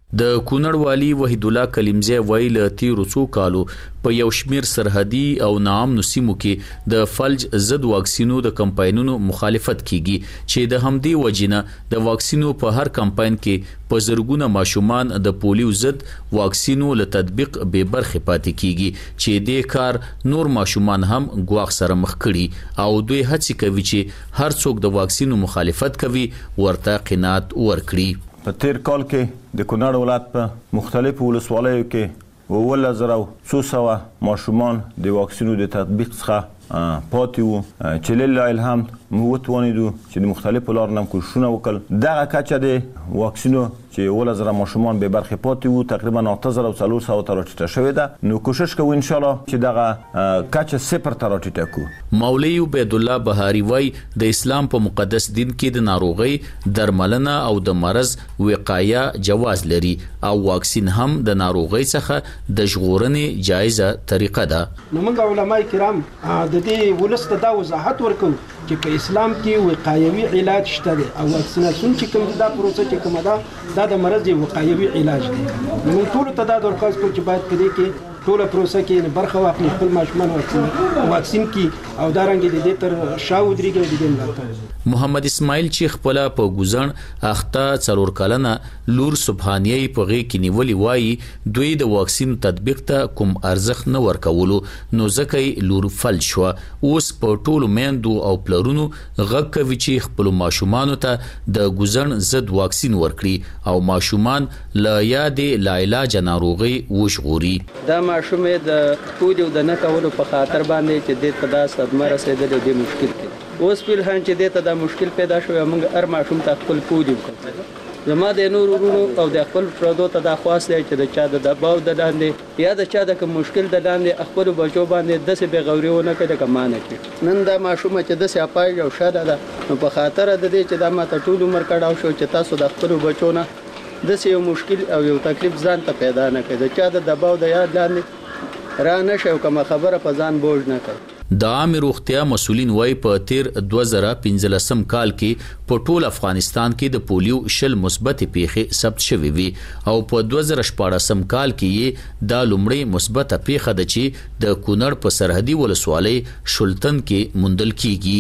د کونړ والی وحید الله کلیمزی ویل تیر څو کالو په یو شمیر سرحدي او نام نسیمو کې د فلج ضد واکسینو د کمپاینونو مخالفت کیږي چې د همدې وجنه د واکسینو په هر کمپاین کې په زرګونه ماشومان د پولیو ضد واکسینو له تطبیق به برخه پاتې کیږي چې د کار نور ماشومان هم ګواښ سره مخ کړي او دوی هڅه کوي چې هر څوک د واکسینو مخالفت کوي ورته قناعت ورکړي. په تیر کال کې د کونړ ولایت په مختلفو ولسوالیو کې اووه زره څو سوه ماشومان د واکسینو د تطبیق څخه پاتې وو چې لله الحمد موږ وتوانیدو چې د مختلفو لارو نه کوششونه وکړل. دغه کچه د واکسینو چې اووه زره ماشومان به برخې پاتې وو تقریبا اته زره او څلور سوه ته راټیټه شوې ده. نو کوشش کوو ان شاء الله چې دغه کچه صفر ته راټیټه کړو. مولوی عبید الله بهاری وای د اسلام په مقدس دین کې د ناروغي درملنه او د مرض وقایه جواز لري او واکسین هم د ناروغي څخه د ژغورنې جایزه طریقه ده. نو موږ علماء کرام د دې ولست دا وضاحت ورکوم چې په اسلام کې وقایوي علاج شته دی او واکسیناسیون چې کوم دا پروسه چې کومه ده دا د مرض وقایوي علاج دی. نو ټول ته دا درخواست کوم چې باید په دې کې ټول پروسه کې برخه واخلي خپل ماشومان واکسین کی او دا رنګ د دې تر شاو درېږي د دې ملاتړ. محمد اسماعیل چې خپل په ګوزن اخته څلور کلنه لور سبحانیه په غي کې نیولې وایي دوی د واکسین تطبیق ته کوم ارزښت نه ورکولو نو ځکه لور فل شو. اوس په ټولو میندو او پلرونو غږ کوي چې خپل ماشومان ته د ګوزن ضد واکسین ورکړي او ماشومان لا یادې لا علاج ناروغي وشغوري. دا ماشوم د پولیو د نه کولو په خاطر باندې چې د تدا صدمه رسیدلې د مشکل کې اوس په لهان چې د تدا مشکل پیدا شو موږ هر ماشوم ته خپل پولیو کړو. زما د نور ورونو او د خپل پردو ته د خواست دی چې د چا د دباو د لاندې یا د چا د کوم مشکل د لاندې خپل بچو باندې د څه به غوریونه کړي کمانه کړي. نن دا ماشوم چې د څه اپای او شاده ده نو په خاطر د دې چې دا ماته ټول عمر کړهو شو چې تاسو د خپل بچو نه د څه یو مشکل او یو تکلیف ځان ته پیدا نه کړي د چا د دباو د یاد لاندې را نه شو کوم خبره په ځان بوج نه کړي. د عامه روغتیا مسولین وای په تیر دوه زره پنځلسم کال کې په ټول افغانستان کې د پولیو شل مثبت پیښې ثبت شوې وي او په دوه زره شپږم کال کې د لومړی مثبت پیښه د چې د کونړ په سرحدي ولسوالۍ شلتن کې موندل کیږي.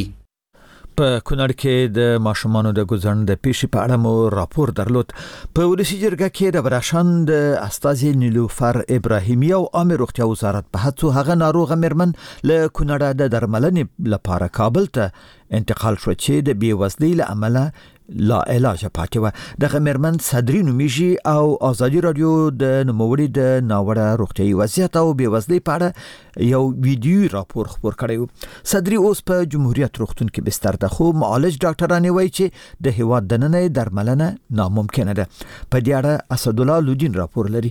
په کونړ کې د ماشومانو د ګوزن د پیښې په اړه مو راپور درلود. په ولسی جرګه کې د براشان د استاذ نیلوفر ابراهیمی او عامه روغتیا وزارت په هڅو هغه ناروغه مرمن له کونړ د درملنې لپاره کابل ته انتقال شو چې د بیوزلۍ له امله لا علاج پاتې و. د غمرمن صدری نومیږي او ازادي رادیو د نوموړي د ناوړه روغتيایي وضعیت او بیوزلۍ په اړه یو ویډیو راپور خبر کړی. صدری اوس په جمهوریت روغتون کې بستر ده خو معالج ډاکټرانه وایي چې د هیواد دننه درملنه ناممکنه ده. په دې اړه اسد الله لودین راپور لري.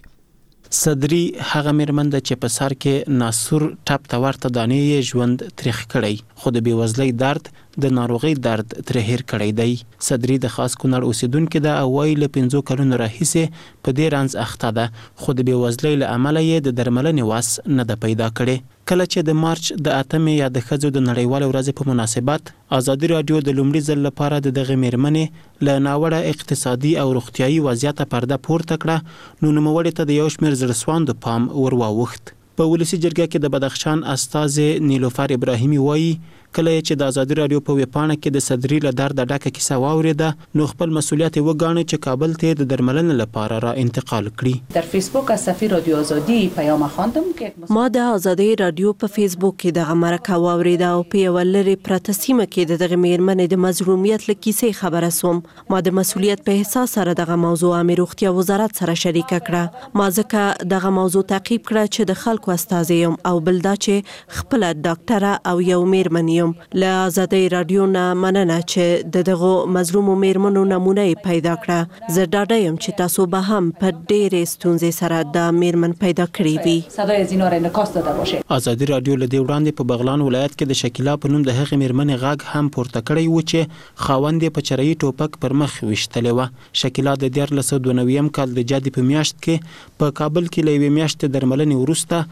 صدری هغه مرمن د چې په سر کې ناسور ټپ ته ورته دانې ژوند تریخ کړی خو د بیوزلۍ درد د ناروغي درد تر هیر کړی دی. صدری د خاص کونړ اوسیدونکو د اوایل پنځو کلونو راهیسه په دې رنځ اخته ده خو د بیوزلۍ له امله یې د درملنې واس نه ده پیدا کړي. کله چې د مارچ د اتمې یا د ښځو د نړیوال ورځې په مناسبت ازادي رادیو د لومړي ځل لپاره د دغه میرمنې له ناوړه اقتصادي او روغتيایي وضعیت پرده پورته کړه نو نوموړي ته د یو شمېر زړسواندو پام ورواوښت. په ولسی جرګه کې د بدخشان استاذ نیلوفر ابراهیمی وایي کله چې د ازادي رادیو په ویبپاڼه کې د صدری له درد ډکه کیسه واوریده نو خپل مسولیت وګاڼه چې کابل ته د درملنې لپاره را انتقال کړي. در فیسبوک از صفحه رادیو آزادی پیام خواندم که ما د ازادي رادیو په فیسبوک کې د مرکه واوریده او په یو لری پراتسیمه کې د دغه میرمنې د مظلومیت لکیسه خبره سوم. ما د مسولیت په احساس سره دغه موضوع امیر روغتیا وزارت سره شریک کړه. ما ځکه دغه موضوع تعقیب کړه چې د خلکو استاد یم او بلدا چې خپل ډاکټر او یو میرمن له ازادي رادیو نه مننه چې د دغه مظلوم میرمنو نمونه پیدا کړه. زه ډاډه یم چې تاسو به هم په ډېرې ستونزې سره د میرمن پیدا کړی وي. صدای زینا را انعکاس داده باشه. ازادي رادیو له دې وړاندې په بغلان ولایت کې د شکیلا په نوم د هغې میرمنې غږ هم پورته کړی و چې خاوند په چرایي ټوپک پر مخ وشتلې و. شکیلا د دیارلس سوه دوه نوي کال د جدي په میاشت کې په کابل کې له یوې میاشتې درملنې وروسته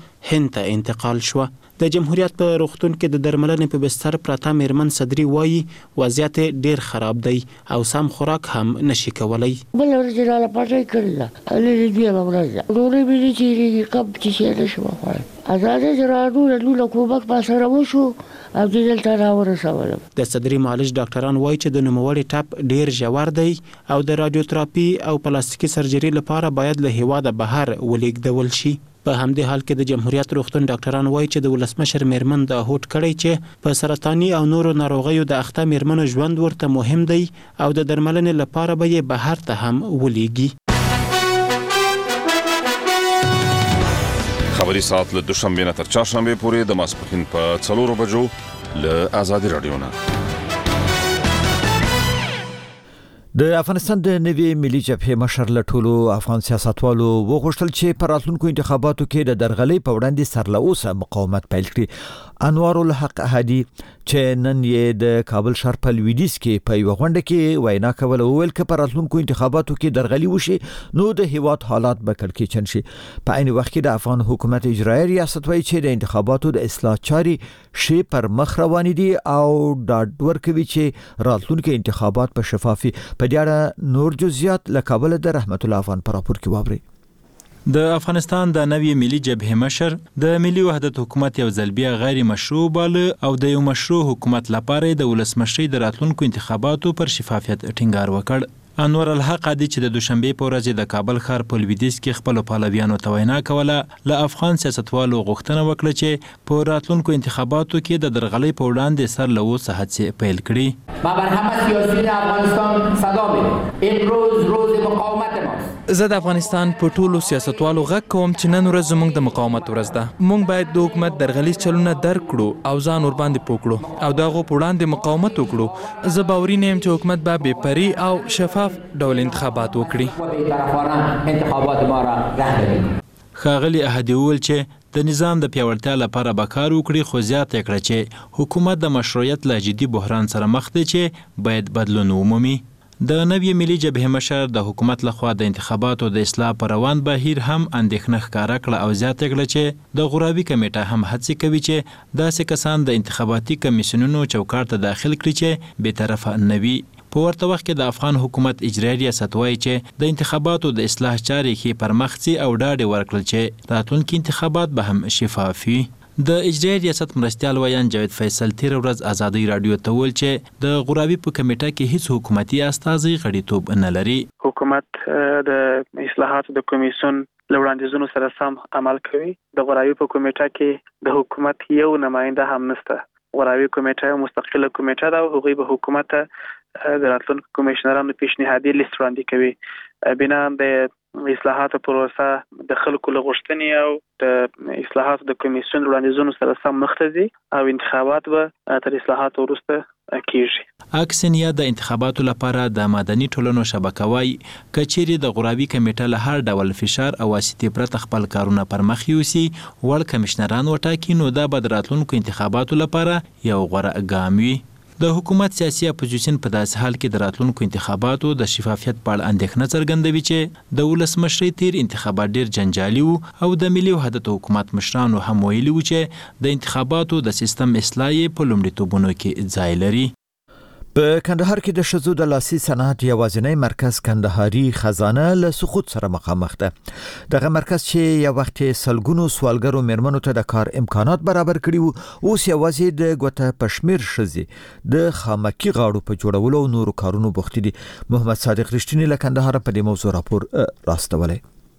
هند ته انتقال شو. د جمهوریت په روغتون کې د درملنې په بستر پراته میرمن صدري وایي وضعیت ډیر خراب دی او سم خوراک هم نشي کولای. بل ورځ را پټای کړل علي دې ورځ ډورې به چې کب چې نشو خوړل ازاده جرادو له کوبک پاسره وشو او دلته راورسول. د صدري معالج ډاکټران وایي چې د نوموړي ټپ ډیر ژور دی او د رادیوتراپي او پلاستیکي سرجري لپاره باید له هیواده بهر ولیږدول شي. په همدې حال کې د جمهوریت روغتون ډاکټران وایي چې د ولسمشر میرمن د هوټ کړی چې په سرطاني او نورو ناروغیو د اخته میرمنو ژوند ورته مهم دی او د درملنې لپاره به یې بهر ته هم ولیږي. خبري ساعت له دوشنبه نه تر چهارشنبه پورې د ماسپښین په څلورو بجو له آزادي رادیو نه. د افغانستان د نوي ملي جبهې مشر له ټولو افغان سیاستوالو وغوښتل چې په راتلونکو انتخاباتو کې د درغلۍ په وړاندې سر له اوسه مقاومت پیل کړي. انوار الحق هادي چې نن یې د کابل ښار په لویدیځ کې په یوه غونډه کې وینا کوله وویل چې په راتلونکو انتخاباتو کې درغلي وشي نو د هیواد حالات به کړکېچن شي. په عین وخت کې د افغان حکومت اجرایي ریاست وایي چې د انتخاباتو د اصلاح چارې شی پر مخ روان دي او ډاډ ورکوي چې راتلونکو انتخابات په شفافي. په دې اړه نور جزئیات له کابل د رحمت الله افغان پر راپور کې واوري. د افغانستان د نوي ملي جبهې مشر د ملي وحدت حکومت یو ځل بیا غیر مشروع باله او د یو مشروع حکومت لپاره د ولسمشرۍ د راتلونکو انتخاباتو پر شفافیت ټینګار وکړ. انور الحق هادي چې د دوشنبه په ورځ د کابل ښار په لویدیځ کې خپل پهلویانو ته وینا کوله له افغان سیاستوالو غوښتنه وکړه چې په راتلونکو انتخاباتو کې د درغلۍ په وړاندې سر له اوسه هڅې پیل کړي. ما بر همه سیاسیون افغانستان صدا میدم امروز روز مقاومت ماست. زه د افغانستان په ټولو سیاستوالو غږ کوم چې نن ورځ زموږ د مقاومت ورځ ده. موږ باید د حکومت درغلي چلونه درک کړو او ځان ور باندې پوه کړو او دغه په وړاندې مقاومت وکړو. زه باوري نه یم چې حکومت به بې پرې او شفاف ډول انتخابات وکړي. ښاغلي احدي وویل چې د نظام د پیاوړتیا لپاره به کار وکړي خو زیاته یې کړه چې حکومت د مشروعیت له جدي بحران سره مخ دی چې باید بدلون ومومي. د نوي ملي جبهې مشر د حکومت لخوا د انتخاباتو د اصلاح پر روان بهیر هم اندېښنه ښکاره کړه او زیاته کړه چې د غورابي کمیټه هم هڅې کوي چې داسې کسان د انتخاباتي کمیسیونونو چوکاټ ته داخل کړي چې بې طرفه نه وي. په ورته وخت کې د افغان حکومت اجرایي ریاست وایي چې د انتخاباتو د اصلاح چارې ښې پرمخ ځي او ډاډ ورکړل چې راتلونکي انتخابات به هم شفاف وي. د اجرایي ریاست مرستیال ویان جاوید فیصل تیر ورځ آزادۍ رادیو ته وویل چې د غورابي په کمیټه کې هیڅ حکومتي استازي غړیتوب نه لري. حکومت د اصلاحاتو د کمیسیون له وړاندیزونو سره سم عمل کوي. د غورابي په کمیټه کې د حکومت یو نماینده هم نشته. غورابي کمیټه یو مستقله کمیټه ده او هغوی به حکومت د راتلونکو کمیشنرانو پیشنهادي لیست وړاندې کوي. بنا د اصلاحاتو پروسه د خلکو له غوښتنې او د اصلاحاتو د کمیسیون وړاندیزونو سره سم مخته ځي او انتخابات به تر اصلاحاتو وروسته کیږي. اکسنیا د انتخاباتو لپاره د مدني ټولنو شبکه وایي کچېرې د غورابي کمیټه له هر ډول فشار او واسطې پرته خپل کارونه پر مخ یوسي وړ کمشنران وټاکي نو دا به د راتلونکو انتخاباتو لپاره یو غوره ګام وي. د حکومت سیاسي اپوزیشن په داسې حال کې د راتلونکو انتخاباتو د شفافیت په اړه اندېښنه څرګندوي چې د ولسمشرۍ تیر انتخابات ډیر جنجالي وو او د ملي وحدت حکومت مشرانو هم ویلي وو چې د انتخاباتو د سیستم اصلاح په لومړیتوبونو کې ځای لري. په کندهار کې د ښځو د لاسي صنعت یوازینی مرکز کندهاري خزانه له سقوط سره مخامخ ده. دغه مرکز چې یو وخت سلګونو سوالګرو میرمنو ته د کار امکانات برابر کړي وو اوس یوازې د ګوته پشمیر ښځې د خامکي غاړو په جوړولو او نورو کارونو بوخت دي. محمد صادق رښتینی له کندهار په دې موضوع راپور راستولی.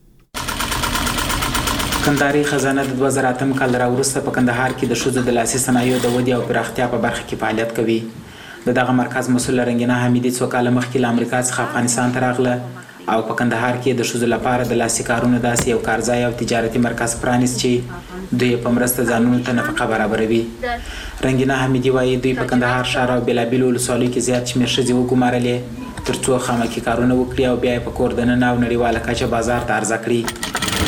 کندهاري خزانه د دوه زره اتم کال راوروسته په کندهار کې د ښځو د لاسي صنایعو د ودې او پراختیا په برخه کې فعالیت کوي. د دغه مرکز مسؤل رنګینه حمیدي څو کاله مخکې له امریکا څخه افغانستان ته راغله او په کندهار کې د ښځو لپاره د لاسي کارونو داسې یو کارځای او تجارتي مرکز پرانیست چې دوی په مرسته ځانونو ته نفقه برابروي. رنګینه حمیدي وایي دوی په کندهار ښار او بېلابېلو ولسوالیو کې زیات شمېر ښځې وګمارلې تر څو خامکي کارونه وکړي او بیا یې په کور دننه او نړیواله کچه بازار ته عرضه کړي.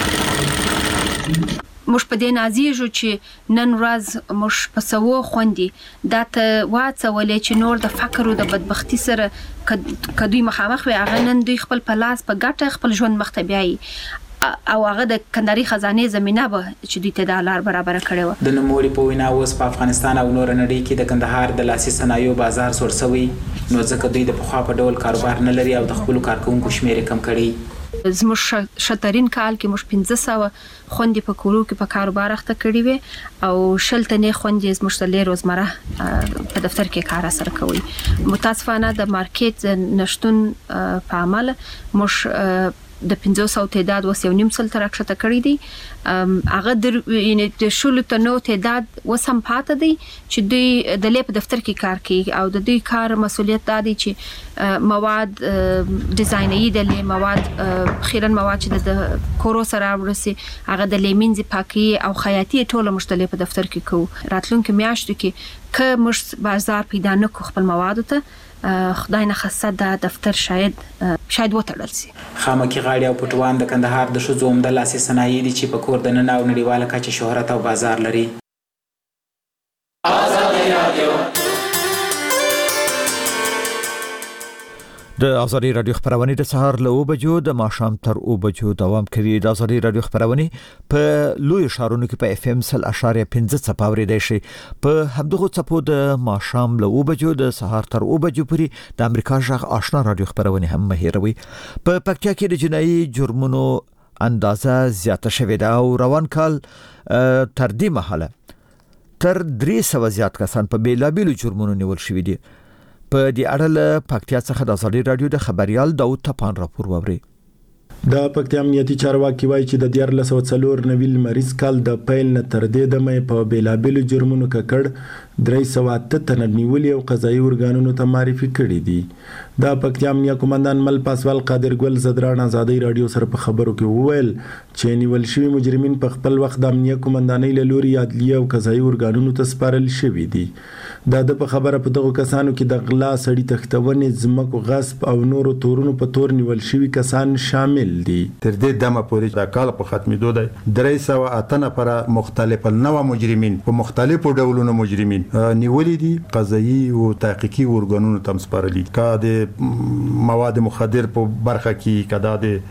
موږ په دې نازیږو چې نن ورځ موږ په سوو خوندې دا ته واڅولې چې نور د فقر او د بدبختی سره کدوې مخامخ وي هغه نن دوی خپل په لاس په ګټه خپل ژوند مخ ته بیایي او هغه د کندهاري خزانه زمينه به چې د تدالار برابر کړي و. د نوموړي په وینا اوس په افغانستان او نور نړۍ کې د کندهار د لاسي صنایعو بازار سورسوي، نو ځکه دوی د پخوا په ډول کاروبار نه لري او د خپل کارکونکو شمیر کم کړي. زموږ شترین کال کې موږ پنځه سوه خوندې په کورو کې په کاروبار اخته کړي وي او شل تنې خوندې زموږ د لې روزمره په دفتر کې کار سره کوي. متاسفانه د مارکیټ نشټون په عمل موږ د پنځه سوه تعداد وس یو نیم سل تر اکشته کړی دی. هغه د یعنی د شلو تنو تعداد وسم پاتې دی چې دوی د لې په دفتر کې کار کوي او د دوی کار مسولیت دا دی چې مواد ډیزایني د لې مواد خیرن مواد چې د کورو سره ورسي هغه د لیمینځ پاکي او خیاطي ټوله مشتله په دفتر کې کوو. راتلونکو میاشتو کې که موږ بازار پیدا نه کو خپل مواد ته خدای نه خاصه د دفتر شاید شاید وټړل سي. خامکی غاړي او پټوان د کندهار د شذو عمده لاسي صنایع دي چې په کور د نن او نړیواله کچه شهرت او بازار لري. د ازادي رادیو خبرونه د سهار له اوه بجو د ماښام تر اوه بجو دوام کوي. د ازادي رادیو خبرونه په لوی شهرونو کې په اف ام صفر اشاریه پنځه څپه اوریدای شي. په همدغه څپو د ماښام له اوه بجو د سهار تر اوه بجو پورې د امریکا ژغ آشنا رادیو خبرونه هم مهیروي. په پکتیا کې د جنایي جرمونو اندازه زیاته شوې ده او روان کال تر دې مهاله تر درې سوه زیات کسان په بیلابیلو جرمونو نیول شوي دي. په دې اړه له پکتیا څخه د ازادي رادیو د خبريال داوود تپان راپور ووري. د پکتیا امنیتي چارواکي وایي چې د دیارلس سوه څلور نوي لمریز کال د پیل نه تر دې دمه په بیلابیلو جرمونو ککړ درې سوه اته تنه نیولي او قضایي ارګانونو ته معرفي کړي دي. د پکتیا امنیه قومندان مل پاسوال قادر ګل زدران ازادي رادیو سره په خبرو کې وویل چې نیول شوی مجرمین په خپل وخت د امنیه قومندانۍ له لوري عدلیه او قضایي ارګانونو ته سپارل شوي دي. د د په خبره په دغه کسانو کې د غلا سړی تختونې زمکو غصب او نورو تورونو په تور نیول شوي کسان شامل دي. تر دې دمه پورې د کال په ختمېدو دی درې سوه اته نفره مختلف النوع مجرمین په مختلفو ډولونو مجرمین نیولې دي، قضایي او تحقیقي ارګانونو ته سپارلي. کا د مواد مخدر په برخه کې کدا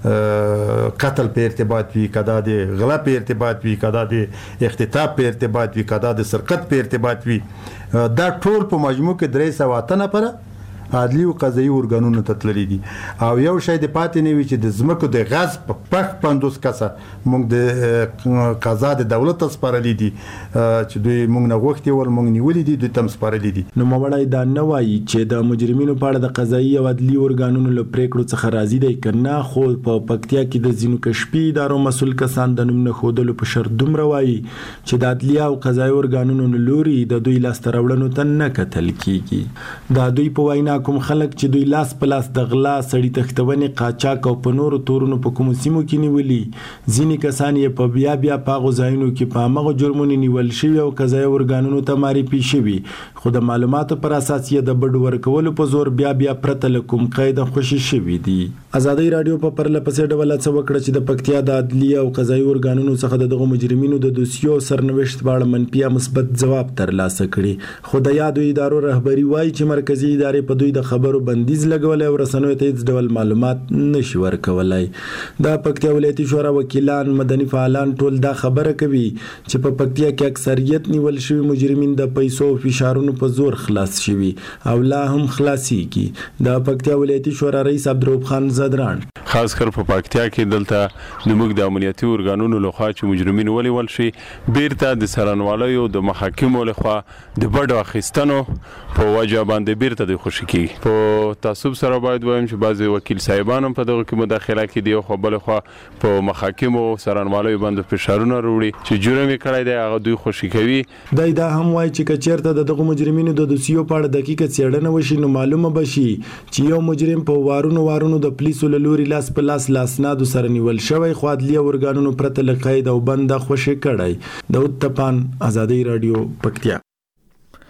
د قتل په ارتباط وي، کدا د غلا په ارتباط وي، کدا د اختطاف په ارتباط وي، کدا د سرقت په ارتباط وي، دا ټول په مجموع کې درې سوه اته نفره عادلي او قضایي ارګانونو ته تللي دي. او یو شی د پاتې نه وي چې د زمکو د غصب په پخ پندوس کسه موږ د قضا د دولت ته سپارلي دي چې دوی موږ نه غوښتي ول موږ نیولې دي دوی تم سپارلي دي. نو موړی دا نه وایي چې د مجرمینو په اړه د قضایي او عدلي ارګانونو له پریکړو څخه راضي دی کنه، خو په پکتیا کې د ځینو کشفي ادارو مسول کسان د نوم نه خودلو په شرط دومره وایي چې د عدلي او قضایي ارګانونو لوري د دوی لاسته راوړنو ته نه کتل کیږي. دا دوی په وینا کوم خلک چې دوی لاس په لاس د غلا سړی تختونې قاچاق او په نورو تورونو په کومو سیمو کې نیولي، ځینې کسان یې په بیا بیا په هغو ځایونو کې په همغه جرمونو نیول شوي او قضایي ارګانونو ته معرفي شوي، خو د معلوماتو پر اساس یې د بډ ورکولو په زور بیا بیا پرته له کوم قیده خوشي شوي دي. ازادي رادیو په پرله پسې ډول څه وکړه چې د پکتیا د عدلیه او قضایي ارګانونو څخه دغه مجرمینو د دوسیو سرنوشت په اړه منفي مثبت ځواب ترلاسه کړي. خو د یادو ادارو رهبري وایي چې مرکزی ادارې په دوی د خبرو بندیز لګولای او رسنیو ته هیڅ ډول معلومات نشي ورکولای. د پکتیا ولایتي شورا وکیلان مدني فعالان ټول دا خبره کوي چې په پکتیا کې اکثریت نیول شوی مجرمین د پیسو او فشارونو په زور خلاص شوي او لا هم خلاصيږي. د پکتیا ولایتي شورا رئیس عبدالرؤف خان زدران خاص کر په پکتیا کې دلته نموږ د امنیتي ارګانونو لخوا چې مجرمین ولول شي بیرته د سرانوالو د محاکمو لخوا د بډو اخیستنو په وجه باندې بیرته د خوشی کی. په تعصب سره باید وایم چې بعضی وکیل صاحبانو په دغه کې مداخله کوي او خو بل خو په محاکمو سرانوالو باندې فشارونه وروړي چې جرم یې کړی دی هغه دوی خوشی کوي. دای دا هم وایي چې کچېرته دغه مجرمینو د دوسیو په اړه دقیقه څېړنه وشي نو معلومه بشي چې یو مجرم په وارونو وارونو د پولیسو له لوري لاس په لاس لاسنادو سره نیول شوی خو عدلیه ارګانونو پرته له قید او بند خوشی کړی. داود تپان، ازادي رادیو، پکتیا.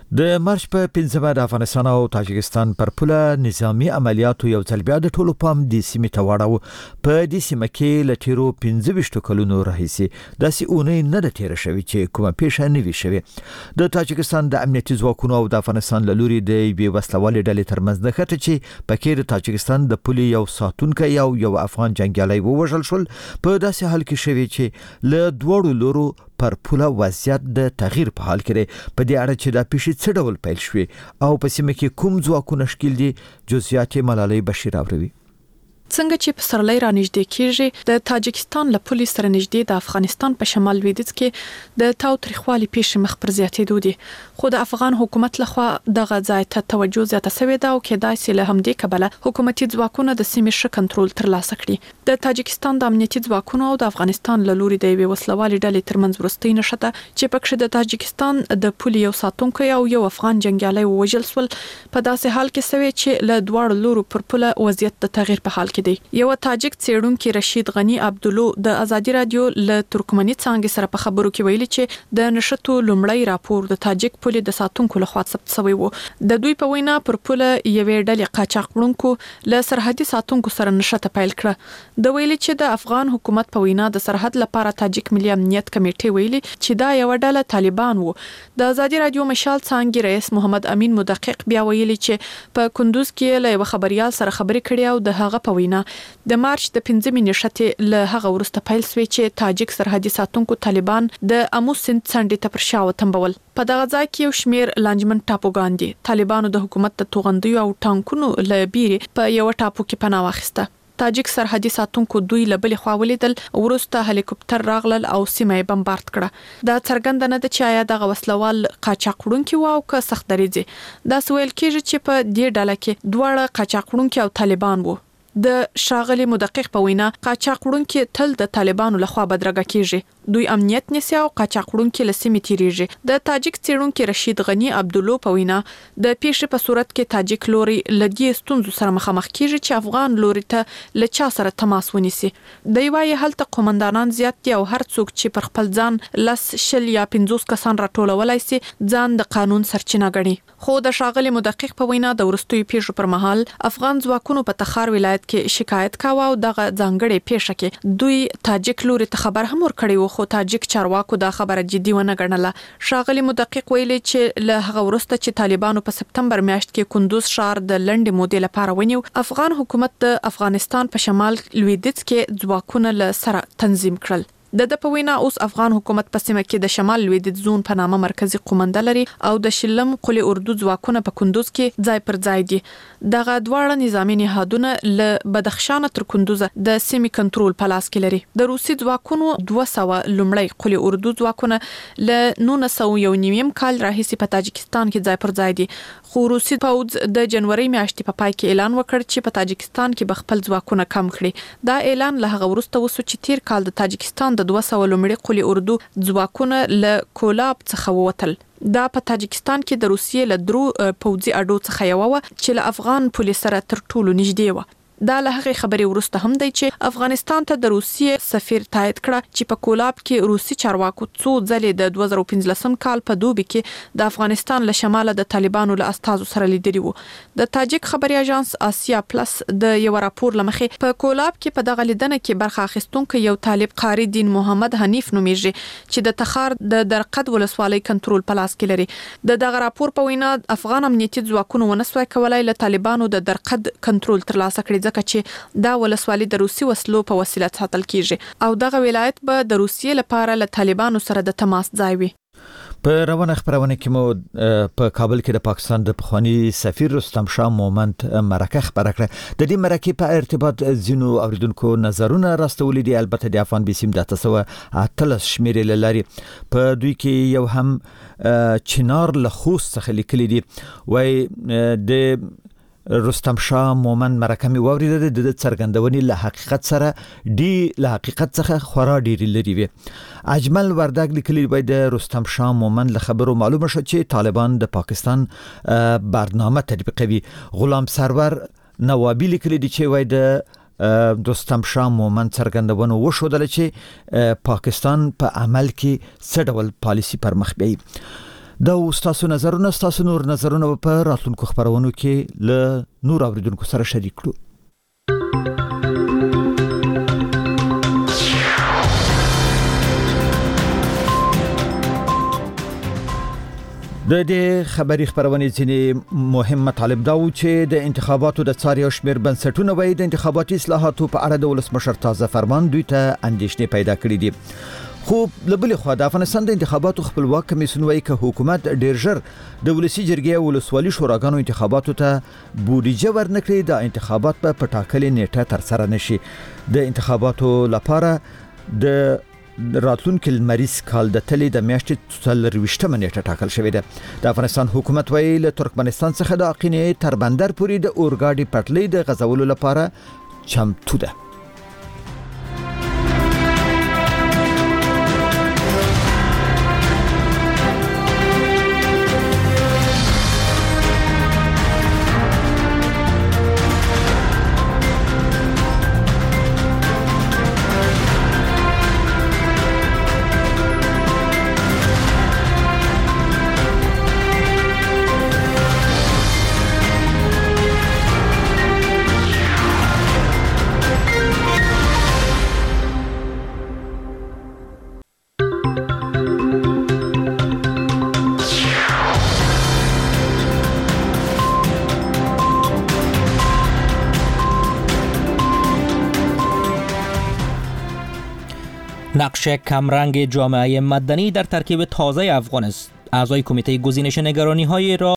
د مارچ په پنځمه د افغانستان او تاجکستان پر پوله نظامی عملیاتو یو ځل بیا د ټولو پام د سیمې ته واړاوه. په دې سیمه کې له تیرو پنځه ویشت کلونو راهیسې داسې اونۍ نه ده تېره شوې چې کومه پیښه نه وي شوې. د تاجکستان د امنیتي ځواکونو او د افغانستان له لوري د یوې وسلوالې ډلې ترمنځ نښته چې پکې د تاجکستان د پولې یو ساتونکی او یو افغان جنګیالی ووژل شول په داسې حال کې شوې چې له دواړو لورو پر پوله وضعیت د تغییر په حال کې دی. په دې اړه چې دا پیښې څه ډول پیل شوې او په سیمه کې کوم ځواکونه شکیل دي، جزئیات ملالۍ بشیر اوري. څنګه چې په سرلۍ را نږدې کېږي د تاجکستان له پولې سره نږدې د افغانستان په شمال لویدیځ کې د تاو تریخوالي پیښې مخ پر زیاتېدو دي، خو د افغان حکومت لخوا دغه ځای ته توجه زیاته شوې ده او کېدای شي له همدې کبله حکومتي ځواکونه د سیمې ښه کنټرول ترلاسه کړي. د تاجکستان د امنیتي ځواکونو او د افغانستان له لوري د یوې وسلوالې ډلې ترمنځ وروستۍ نښته چې پکې د تاجکستان د پولې یو ساتونکی او یو افغان جنګیالی ووژل شول په داسې حال کې شوی چې له دواړو لورو پر پوله وضعیت د تغییر په حال کې دی. یو تاجک څېړونکي رشید غنی عبدالو د ازادي رادیو له ترکمني څانګې سره په خبرو کې ویلي چې د نشټو لومړی راپور د تاجک پولې د ساتونکو لخوا ثبت شوی و. د دوی په وینا پر پوله یوې ډلې قاچاق وړونکو له سرحدي ساتونکو سره نشته پیل کړه. د ویلي چې د افغان حکومت په وینا د سرحد لپاره تاجک ملي امنیت کمیټې ویلي چې دا یو ډله طالبان وو. د ازادي رادیو مشال څانګې رئیس محمد امین مدقق بیا ویلي چې په کندوز کې له یو خبريال سره خبرې کړې او د هغه په وینا د مارچ د پنځمې نښتې له هغه وروسته پیل شوې چې تاجک سرحدي ساتونکو طالبان د امو سیند څنډې ته پر شا وتمبول. په دغه ځای کې یو شمیر لانجمن ټاپوګان دي. طالبانو د حکومت د توغندیو او ټانکونو له بیرې په یو ټاپو کې پناه واخیسته. تاجک سرحدي ساتونکو دوی له بلې خوا ولیدل، وروسته هلیکوپټر راغلل او سیمه یې بمبارد کړه. دا څرګنده نه ده چې آیا دغه وسلوال قاچاق وړونکي وو او که سخت دریځي. دا سویل کېږي چې په دې ډله کې دواړه قاچاق وړونکي او طالبان وو. د شاغلي مدقق په وینا قاچاق وړونکي تل د طالبانو لخوا بدرګه کیږي. دوی امنیت نیسي او قاچاق وړونکي له سیمې تیریږي. د تاجک څېړونکي رشید غنی عبدالو په وینا د پیښې په صورت کې تاجک لوري له دې ستونزو سره مخامخ کیږي چې افغان لوري ته له چا سره تماس ونیسي. د یوای هلته قومندانان زیات دي او هر څوک چې پر خپل ځان لس شل یا پنځوس کسان راټولولای شي ځان د قانون سرچینه ګڼي. خو د شاغلي مدقق په وینا د ورستوي پیښو پر مهال افغان ځواکونو په تخار ولایت کې شکایت کاوه او دغه ځانګړې پیښه کې دوی تاجک لوري ته خبر هم ورکړی و، خو تاجک چارواکو دا خبره جدي ونه ګڼله. شاغلي مدقق ویلي چې له هغه وروسته چې طالبانو په سپتمبر میاشت کې کندوز ښار د لنډې مودې لپاره ونیو، افغان حکومت د افغانستان په شمال لویدیځ کې ځواکونه له سره تنظیم کړل. د د په وینا اوس افغان حکومت په سیمه کې د شمال لویدیځ زون په نامه مرکزی قومنده لري او د شلم قلی اردو ځواکونه په کندوز کې ځای پر ځای دي. دغه دواړه نظامی نهادونه له بدخشان تر کندوز د سیمې کنټرول په لاس کې لري. د روسي ځواکونو دوه سوه لومړی قلی اردو ځواکونه له نولس سوه یو نیم کال راهیسې په تاجکستان کې ځای پر ځای دي، خو روسي پوځ د جنوري میاشتې په پای کې اعلان وکړ چې په تاجکستان کې به خپل ځواکونه کم کړي. دا اعلان له هغه وروسته وسو چې تیر کال د تاجکستان د دوه سوه لومړي قلی اردو ځواکونه له کولاب څخه ووتل. دا په تاجکستان کې د روسیې له درو پوځي اډو څخه یو و چې له افغان پولیس سره تر ټولو نږدې و. دا له هغې خبرې وروسته هم دی چې افغانستان ته د روسیې سفیر تایید کړه چې په کولاب کې روسي چارواکو څو ځلې د دوه زره پنځلسم کال په دوبي کې د افغانستان له شماله د طالبانو له استازو سره لیدلي وو. د تاجک خبري اژانس آسیا پلس د یو راپور لمخې په کولاب کې په دغه لیدنه کې برخه اخیستونکو یو طالب قاری دین محمد حنیف نومیږي چې د تخار د درقد ولسوالۍ کنټرول په لاس کې لري. د دغه راپور په وینا افغان امنیتي ځواکونو ونسوي کولای له طالبانو د درقد کنټرول ترلاسه کړي ځکه چې دا ولسوالي د روسي وسلو په وسیله ساتل کیږي او دغه ولایت به د روسیې لپاره له طالبانو سره د تماس ځای وي. په روانه خبرونه کې مو په کابل کې د پاکستان د پخوانی سفیر رستم شاه مومند مرکه خبره کړه. د دې مرکه په ارتباط ځینو اوریدونکو نظرونه راستولې دي. البته د افغان بیسیم د تاسو اتلس شمیرې لري. په دوی کې یو هم چنار له خوست څخه لیکلي دي وای د رستم شاه مومند مرکه می وریده د څرګندونې له حقیقت سره دی له حقیقت څخه خورا ډیر لري وي. اجمل وردګ لیکلی وای د رستم شاه مومند له خبرو معلومه شو چې طالبان د پاکستان برنامه تطبیقوي. غلام سرور نوابی لیکلی دی چې وای د رستم شاه مومند څرګندونه وشودل چې پاکستان په عمل کې څه ډول پالیسی پر مخ بیاي. دا تاسو نظرونه تاسو نور نظرونه په راتلونکو خبرونو کې له نور اوریدونکو سره شریک کړو. د دې خبري خبرونه ځینې مهم مطالب دا و چې د انتخاباتو د څاري او شمیر بنسټونو وایي د انتخاباتي اصلاحاتو په اړه د ولسمشر تازه فرمان دوی ته اندېښنې پیدا کړې دي. خو لبلې خو د افغانستان د انتخاباتو خپلواک کمیسیون وایي چې حکومت ډیر ژر د ولسی جرګې او ولسوالي شوراګانو انتخاباتو ته بودیجه ورنکړي د انتخابات په پټاکلې نیټه تر سره نشي. د انتخاباتو لپاره د راتلونکي لمریز کال د تلې د میاشتې څلور ویشتمه نیټه ټاکل شوې ده. د افغانستان حکومت وایي له ترکمنستان څخه د اقینې تر بندر پورې د اورګاډي پټلۍ د غځولو لپاره چمتو ده. نقش کمرنگ جامعه مدنی در ترکیب تازه افغانستان. اعضای کمیته گزینش نگرانی‌های را